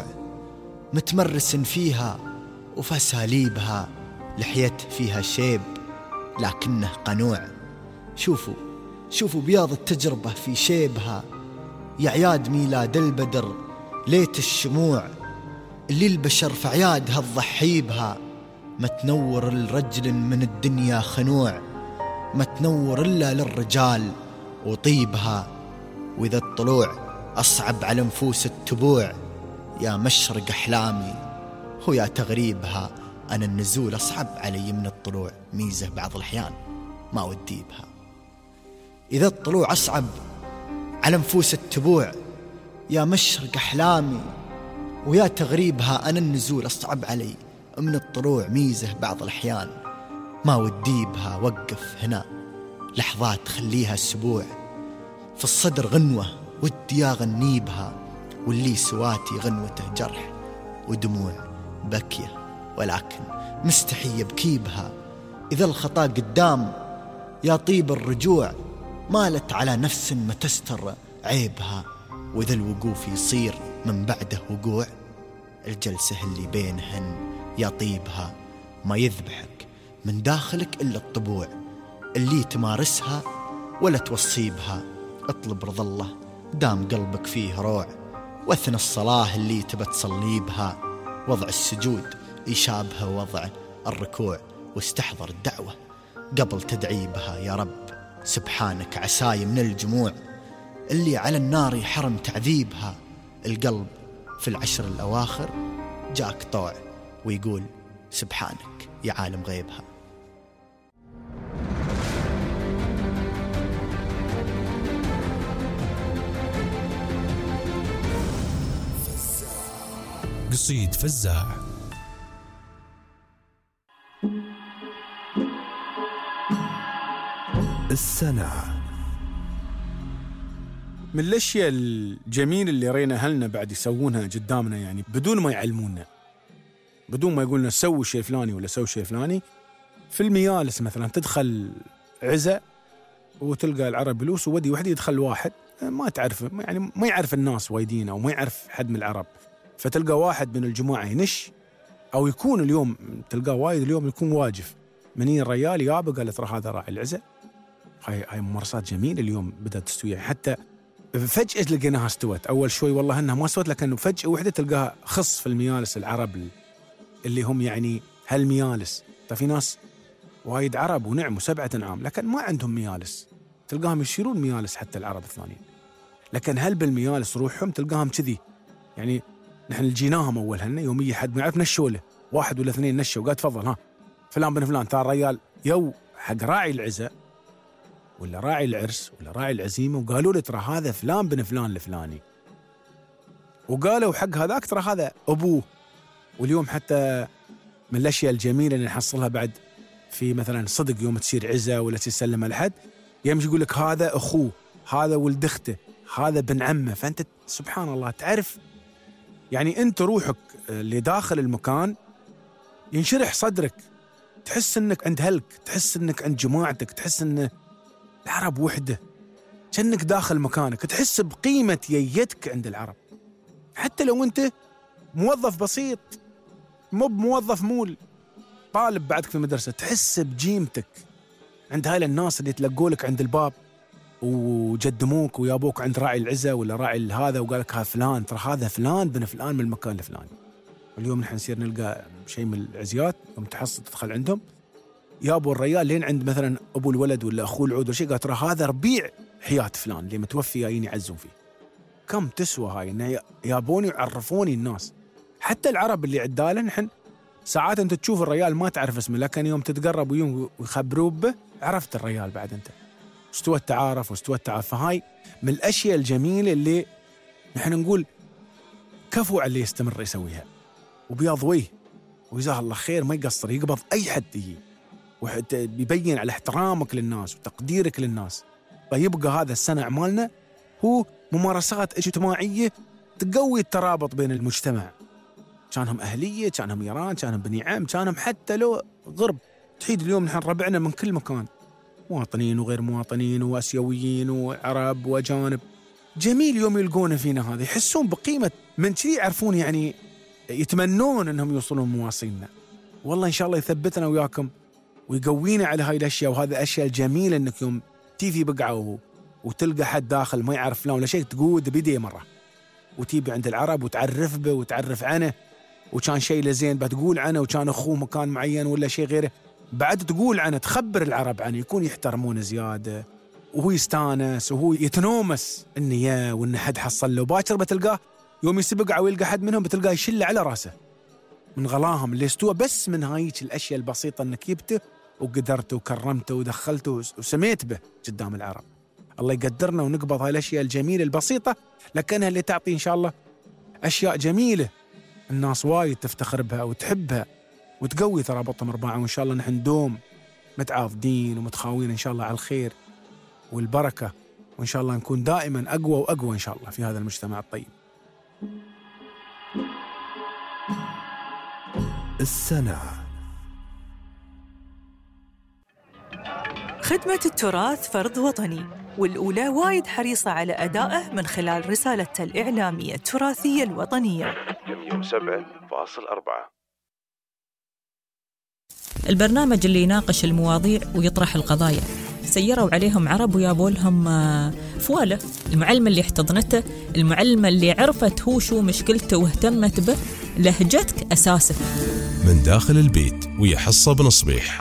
متمرس فيها وفساليبها، لحيت فيها شيب لكنه قنوع. شوفوا شوفوا بياض التجربة في شيبها، يا عياد ميلاد البدر ليت الشموع. اللي البشر في عيادها تضحي بها، ما تنور الرجل من الدنيا خنوع. ما تنور إلا للرجال وطيبها، وإذا الطلوع أصعب على نفوس التبوع. يا مشرق أحلامي ويا تغريبها، أنا النزول أصعب علي من الطلوع، ميزة بعض الأحيان ما ودي بها. إذا الطلوع أصعب على نفوس التبوع، يا مشرق أحلامي ويا تغريبها، أنا النزول أصعب علي من الطلوع، ميزة بعض الأحيان ما ودي بها. وقف هنا لحظات خليها أسبوع، في الصدر غنوة ودي أغني بها، واللي سواتي غنوته جرح ودموع بكية، ولكن مستحي يبكي بها. إذا الخطا قدام يا طيب الرجوع، مالت على نفس ما تستر عيبها. وإذا الوقوف يصير من بعده وقوع، الجلسة اللي بينهن يا طيبها. ما يذبحك من داخلك إلا الطبوع، اللي تمارسها ولا توصيبها. اطلب رضا الله دام قلبك فيه روع، واثنى الصلاة اللي تبى تصلي بها. وضع السجود يشابه وضع الركوع، واستحضر الدعوة قبل تدعي بها. يا رب سبحانك عساي من الجموع، اللي على النار يحرم تعذيبها. القلب في العشر الأواخر جاك طوع، ويقول سبحانك يا عالم غيبها. قصيد فزاع. السنة. من الأشياء الجميلة اللي رينا أهلنا بعد يسوونها قدامنا، يعني بدون ما يعلمونا، بدون ما يقولنا سووا شيء فلاني ولا سووا شيء فلاني. في الميالس مثلا تدخل عزة وتلقى العرب بلوس، وودي وحدي يدخل واحد ما تعرف، يعني ما يعرف الناس وايدين أو ما يعرف حد من العرب، فتلقى واحد من الجماعة ينش، أو يكون اليوم تلقى وايد اليوم يكون واجف منين الريال يابا قال ترى هذا راعي العزة. هاي هاي ممارسات جميلة اليوم بدأت تستوي، حتى فجأة لقيناها استوت. أول شوي والله إنها ما استوت، لكن فجأة وحدة تلقاها خص في الميالس العرب اللي هم يعني هالميالس. ففي ناس وايد عرب ونعم وسبعة أنعام لكن ما عندهم ميالس، تلقاهم يشيرون ميالس حتى العرب الثانيين، لكن هل بالميالس روحهم تلقاهم كذي. يعني نحن لجيناهم أول هن يوم يجي حد ما يعرف نشوا له واحد ولا اثنين نشوا وقال تفضل ها فلان بن فلان ترى ريال يو حق راعي العزة ولا راعي العرس ولا راعي العزيمة، وقالوا له ترى هذا فلان بن فلان الفلاني، وقالوا حق هذاك ترى هذا أبوه. واليوم حتى من الأشياء الجميلة اللي نحصلها بعد في مثلا صدق يوم تصير عزة ولا تسلم على حد، يمشي يقول لك هذا أخوه، هذا ولد أخته، هذا بن عمه. فأنت سبحان الله تعرف يعني أنت روحك اللي داخل المكان ينشرح صدرك، تحس أنك عند هلك، تحس أنك عند جماعتك، تحس أن العرب وحدة، كأنك داخل مكانك، تحس بقيمة ييتك عند العرب. حتى لو أنت موظف بسيط مو بموظف مول طالب بعدك في المدرسة، تحس بجيمتك عند هاي الناس اللي تلقولك عند الباب وجدموك ويابوك عند راعي العزة ولا راعي هذا وقالك ها فلان ترى هذا فلان بن فلان من المكان الفلاني. اليوم نحن نصير نلقى شيء من العزيات يوم تحصل تدخل عندهم يابو الريال لين عند مثلا أبو الولد ولا أخوه العود ولا شيء، قال ترى هذا ربيع حياة فلان اللي متوفي جايين يعزون فيه. كم تسوى هاي إنه يابوني وعرفوني الناس. حتى العرب اللي عداله نحن ساعات أنت تشوف الريال ما تعرف اسمه، لكن يوم تتقرب ويوم ويخبروه به عرفت الريال بعد أنت استوى التعارف واستوى التعارف. فهاي من الأشياء الجميلة اللي نحن نقول كفو على اللي يستمر يسويها وبياض وجه وجزاه الله خير، ما يقصر، يقبض أي حد يجي وحتى بيبين على احترامك للناس وتقديرك للناس. فيبقى هذا السنة أعمالنا هو ممارسات اجتماعية تقوي الترابط بين المجتمع، كانهم أهلية، كانهم إيران، كانهم بني عم، كانهم حتى لو غرب. تحيد اليوم نحن ربعنا من كل مكان، مواطنين وغير مواطنين وآسيويين وعرب وأجانب. جميل يوم يلقون فينا هذا، يحسون بقيمة من شيء، يعرفون يعني يتمنون أنهم يوصلون مواصلنا. والله إن شاء الله يثبتنا وياكم ويقوينا على هاي الأشياء. وهذا الأشياء الجميلة أنك يوم تيجي بقعة وتلقى حد داخل ما يعرف فلان ولا شيء تقود بديه مرة وتيجي عند العرب وتعرف به وتعرف عنه، وكان شيء لزين بتقول عنه، وكان أخوه مكان معين ولا شيء غيره بعد تقول عنه، تخبر العرب عنه، يكون يحترمونه زيادة وهو يستانس وهو يتنومس النية وإن حد حصل له. باكر بتلقاه يوم يسبق أو يلقى حد منهم بتلقاه يشل على راسه من غلاهم اللي استوى بس من هايك الأشياء البسيطة إنك جبته وقدرته وكرمته ودخلته وسميت به قدام العرب. الله يقدرنا ونقبض هاي الأشياء الجميلة البسيطة، لكنها اللي تعطي إن شاء الله أشياء جميلة الناس وايد تفتخر بها وتحبها وتقوي ترابطهم أربعة. وإن شاء الله نحن ندوم متعاضدين ومتخاوين إن شاء الله على الخير والبركة، وإن شاء الله نكون دائما أقوى وأقوى إن شاء الله في هذا المجتمع الطيب. السنة. خدمة التراث فرض وطني، والأولى وايد حريصة على أدائه من خلال رسالتها الإعلامية التراثية الوطنية. مية وسبعة فاصل أربعة. البرنامج اللي يناقش المواضيع ويطرح القضايا. سيروا عليهم عرب ويابوا لهم فوالة. المعلمة اللي احتضنته، المعلمة اللي عرفت هو شو مشكلته واهتمت به، لهجتك أساسه. من داخل البيت ويا حصة بنصبيح.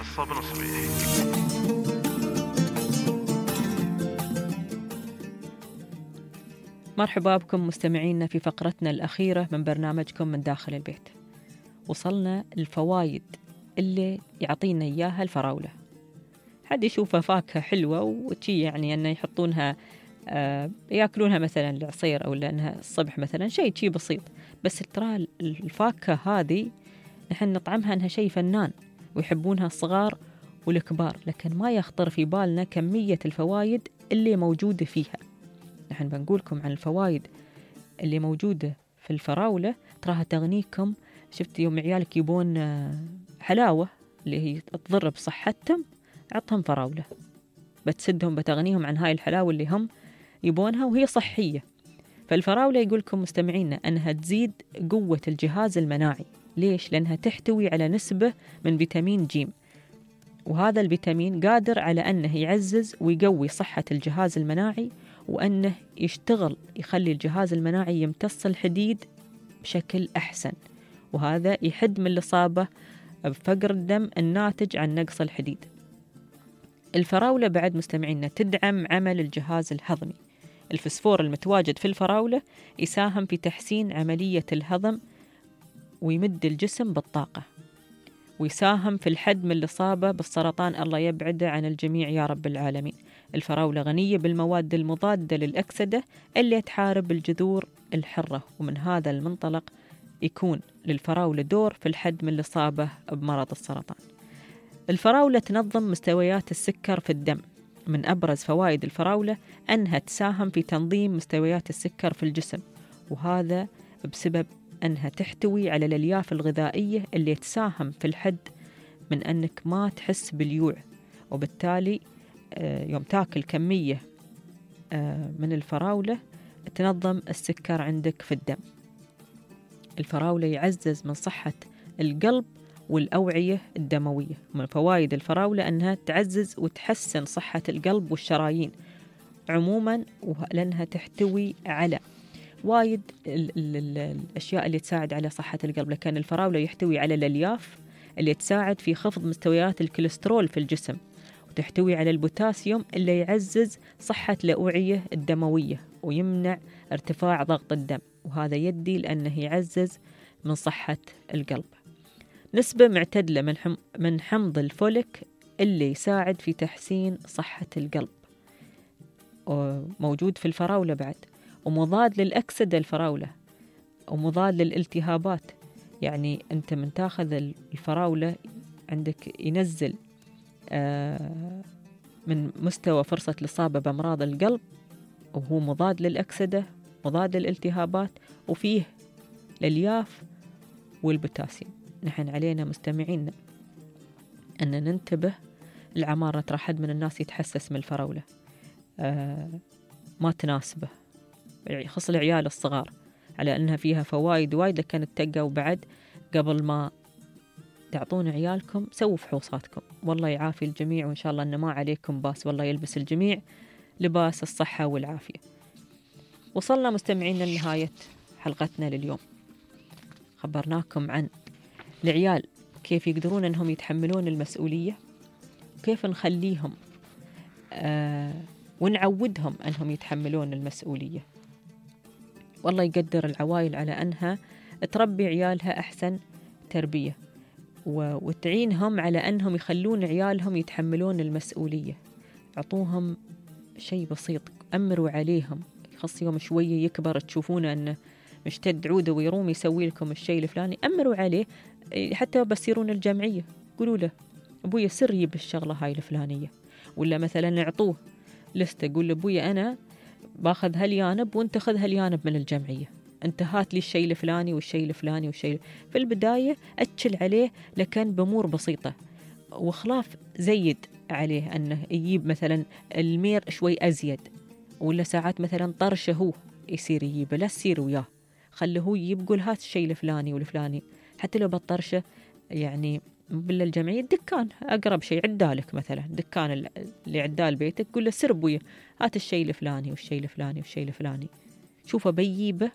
مرحبا بكم مستمعينا في فقرتنا الأخيرة من برنامجكم من داخل البيت. وصلنا الفوايد اللي يعطينا إياها الفراولة. حد يشوفها فاكهة حلوة وشي يعني أنه يحطونها آه يأكلونها مثلا العصير أو لأنها الصبح مثلا شيء شي بسيط، بس ترى الفاكهة هذه نحن نطعمها أنها شيء فنان ويحبونها الصغار والكبار، لكن ما يخطر في بالنا كمية الفوايد اللي موجودة فيها. نحن بنقولكم عن الفوايد اللي موجودة في الفراولة، تراها تغنيكم. شفت يوم عيالك يبون حلاوة اللي هي تضر بصحتهم، عطهم فراولة بتسدهم، بتغنيهم عن هاي الحلاوة اللي هم يبونها وهي صحية. فالفراولة يقولكم مستمعينا أنها تزيد قوة الجهاز المناعي. ليش؟ لأنها تحتوي على نسبة من فيتامين جيم، وهذا الفيتامين قادر على أنه يعزز ويقوي صحة الجهاز المناعي، وأنه يشتغل يخلي الجهاز المناعي يمتص الحديد بشكل أحسن، وهذا يحد من الإصابة بفقر الدم الناتج عن نقص الحديد. الفراولة بعد مستمعينا تدعم عمل الجهاز الهضمي. الفسفور المتواجد في الفراولة يساهم في تحسين عملية الهضم ويمد الجسم بالطاقة، ويساهم في الحد من الإصابة بالسرطان، الله يبعده عن الجميع يا رب العالمين. الفراولة غنية بالمواد المضادة للأكسدة اللي تحارب الجذور الحرة، ومن هذا المنطلق يكون للفراولة دور في الحد من الإصابة بمرض السرطان. الفراولة تنظم مستويات السكر في الدم. من أبرز فوائد الفراولة أنها تساهم في تنظيم مستويات السكر في الجسم، وهذا بسبب أنها تحتوي على الألياف الغذائية اللي تساهم في الحد من أنك ما تحس بالجوع، وبالتالي يوم تاكل كمية من الفراولة تنظم السكر عندك في الدم. الفراولة يعزز من صحة القلب والأوعية الدموية. من فوائد الفراولة أنها تعزز وتحسن صحة القلب والشرايين عموما، لأنها تحتوي على وايد ال ال ال الأشياء اللي تساعد على صحة القلب. لكن الفراولة يحتوي على الألياف اللي تساعد في خفض مستويات الكوليسترول في الجسم، وتحتوي على البوتاسيوم اللي يعزز صحة الأوعية الدموية ويمنع ارتفاع ضغط الدم، وهذا يدي لأنه يعزز من صحة القلب. نسبة معتدلة من حم من حمض الفوليك اللي يساعد في تحسين صحة القلب، وموجود في الفراولة بعد، ومضاد للأكسدة الفراولة، ومضاد للالتهابات. يعني أنت من تاخذ الفراولة عندك ينزل من مستوى فرصة الإصابة بأمراض القلب، وهو مضاد للأكسدة، مضاد للالتهابات، وفيه الألياف والبوتاسيوم. نحن علينا مستمعينا أن ننتبه العمارة. ترى حد من الناس يتحسس من الفراولة آه ما تناسبه، خص العيال الصغار، على أنها فيها فوائد وايد، لكن اتقوا بعد قبل ما تعطون عيالكم سووا فحوصاتكم. والله يعافي الجميع، وإن شاء الله أن ما عليكم باس، والله يلبس الجميع لباس الصحة والعافية. وصلنا مستمعينا لنهاية حلقتنا لليوم. خبرناكم عن العيال كيف يقدرون أنهم يتحملون المسؤولية، كيف نخليهم آه ونعودهم أنهم يتحملون المسؤولية. والله يقدر العوائل على أنها تربي عيالها أحسن تربية، وتعينهم على أنهم يخلون عيالهم يتحملون المسؤولية. عطوهم شيء بسيط، أمروا عليهم، خاص يوم شوية يكبر تشوفونه أنه مشتد عوده ويروم يسوي لكم الشيء الفلاني، أمروا عليه. حتى بسيرون الجمعية قولوا له أبويا سر يجيب الشغلة هاي الفلانية، ولا مثلا اعطوه لستة، قول أبويا أنا باخذ هاليانب وانت خذ هاليانب من الجمعية، انت هات لي الشيء الفلاني والشيء الفلاني والشيء. في البداية أتشل عليه لكن بأمور بسيطة، وخلاف زيد عليه أنه يجيب مثلا المير شوي أزيد، ولا ساعات مثلا طرشه هو يصير يجيب، لا تسير وياه، خله هو يجيب، قول هات الشيء الفلاني والفلاني. حتى لو بالطرشه يعني بالله الجمعية دكان أقرب شيء عدالك، مثلا دكان اللي عدال بيتك، قول له سر بويا هات الشيء الفلاني والشيء الفلاني والشيء الفلاني. شوفه بيجيبه،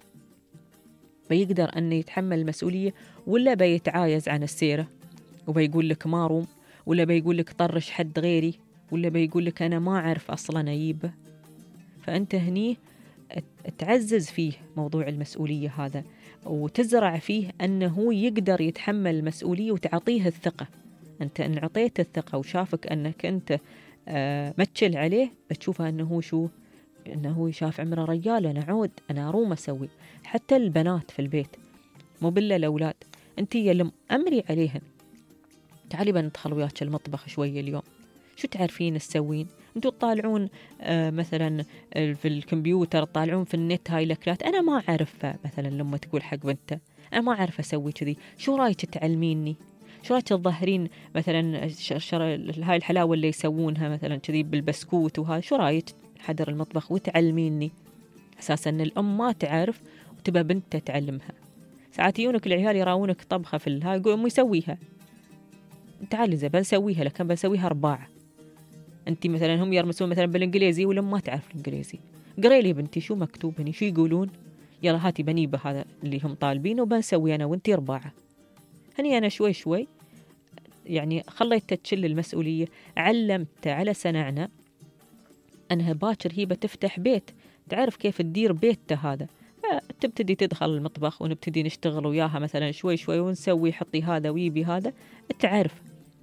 بيقدر أن يتحمل المسؤولية، ولا بيتعايز عن السيرة وبيقول لك ما روم، ولا بيقول لك طرش حد غيري، ولا بيقول لك أنا ما أعرف أصلا أجيبه. فأنت هني تعزز فيه موضوع المسؤولية هذا، وتزرع فيه أنه يقدر يتحمل المسؤولية، وتعطيه الثقة. أنت إن عطيت الثقة وشافك أنك أنت آه متشل عليه، بتشوفه أنه شو، أنه شاف عمره رجال، أنا عود، أنا أروم أسوي. حتى البنات في البيت، مو بالله الأولاد، أنت يلم أمري عليهن، تعالي بندخل وياك المطبخ شوية اليوم، شو تعرفين تسوين؟ أنتوا تطالعون آه مثلا في الكمبيوتر، تطالعون في النت هاي الأكلات، أنا ما أعرف. مثلا لما تقول حق بنته أنا ما أعرف أسوي كذي، شو رايك تعلميني؟ شو رايك تظهرين مثلا شر هاي الحلاوة اللي يسوونها مثلا كذي بالبسكوت وهاي، شو رايك حضر المطبخ وتعلميني؟ أساسا أن الأم ما تعرف وتبى بنته تعلمها. ساعات يونك العيال يراونك طبخة في الهاي، يقول أمي سويها، تعالي زي بنسويها، لكن بنسويها رباعة. أنت مثلا هم يرمسون مثلا بالإنجليزي، ولا ما تعرف الإنجليزي، قري لي بنتي شو مكتوب هني، شو يقولون، يلا هاتي بنيبه هذا اللي هم طالبينه وبنسوي أنا وأنتي رباعة. هني أنا شوي شوي يعني خليت تشل المسؤولية، علمت على سنعنا أنها باكر هي بتفتح بيت، تعرف كيف تدير بيته هذا، تبتدي تدخل المطبخ ونبتدي نشتغل وياها مثلا شوي شوي ونسوي، حطي هذا ويبي هذا، تعرف.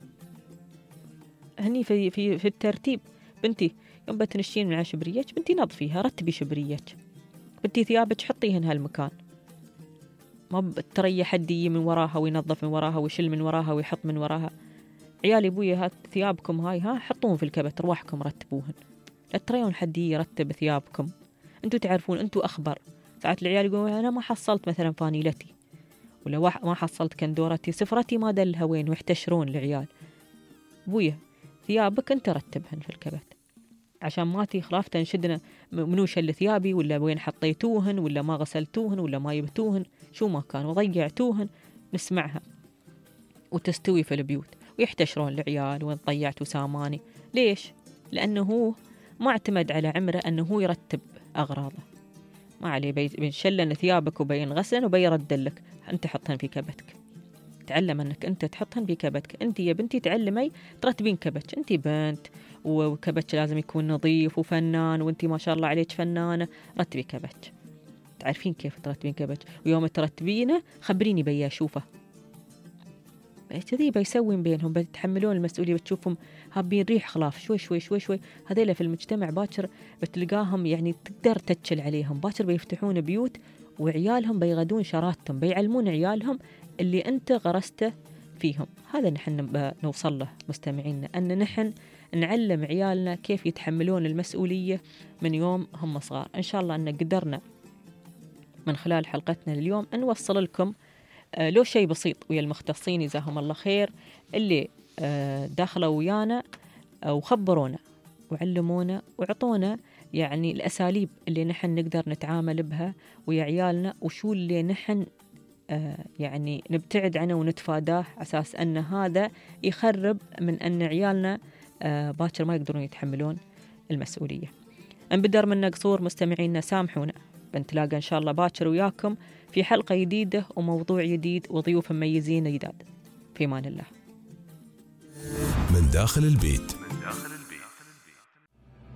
هني في في في الترتيب، بنتي يوم بتنشين من على شبريتك، بنتي نظفيها، رتبي شبريتك، بنتي ثيابك حطيهن هالمكان، ما بتريح حد يجي من وراها وينظف من وراها ويشيل من وراها ويحط من وراها. عيالي ابويا هات ثيابكم هاي، ها حطوهم في الكبت، رواحكم رتبوهن، لا تريون حد يرتب ثيابكم، انتوا تعرفون، انتوا اخبر. ساعات العيال يقولون انا ما حصلت مثلا فانيلتي، ولا ما حصلت كندورتي، سفرتي ما دلها وين، ويحتشرون العيال. ابويا ثيابك انت رتبهن في الكبت، عشان ما تي خلاف تنشدنا منو شل ثيابي، ولا وين حطيتوهن، ولا ما غسلتوهن، ولا ما يبتوهن، شو ما كان وضيعتوهن، نسمعها وتستوي في البيوت، ويحتشرون العيال وين ضيعتوا ساماني. ليش؟ لأنه هو ما اعتمد على عمره أنه هو يرتب أغراضه، ما عليه بينشلن ثيابك وبينغسلن وبيردن لك، أنت حطهن في كبتك، تعلم أنك أنت تحطهن في كبتك. أنت يا بنتي تعلمي ترتبين كبتك، أنت بنت وكبتك لازم يكون نظيف وفنان، وأنت ما شاء الله عليك فنانة، رتبي كبتك، تعرفين كيف ترتبين كبتك، ويوم ترتبينه خبريني بيا أشوفه. كذي بيسوين بينهم، بيتحملون المسؤولية، بتشوفهم هابين ريح خلاف شوي شوي شوي شوي. هذيلا في المجتمع باكر بتلقاهم يعني تقدر تتشل عليهم، باكر بيفتحون بيوت وعيالهم بيغدون شراتهم، بيعلمون عيالهم اللي أنت غرسته فيهم. هذا نحن نوصل له مستمعينا، أن نحن نعلم عيالنا كيف يتحملون المسؤولية من يوم هم صغار. إن شاء الله أن قدرنا من خلال حلقتنا اليوم أن نوصل لكم آه لو شيء بسيط ويا المختصين جزاهم الله خير اللي آه داخلوا ويانا آه وخبرونا وعلمونا وعطونا يعني الأساليب اللي نحن نقدر نتعامل بها ويا عيالنا، وشو اللي نحن آه يعني نبتعد عنه ونتفاداه، أساس أن هذا يخرب من أن عيالنا آه باكر ما يقدرون يتحملون المسؤولية. أن بدر منا قصور مستمعينا سامحونا، بنتلاقى إن شاء الله باكر وياكم في حلقة جديدة وموضوع جديد وضيوف مميزين جداد. في أمان الله. من داخل البيت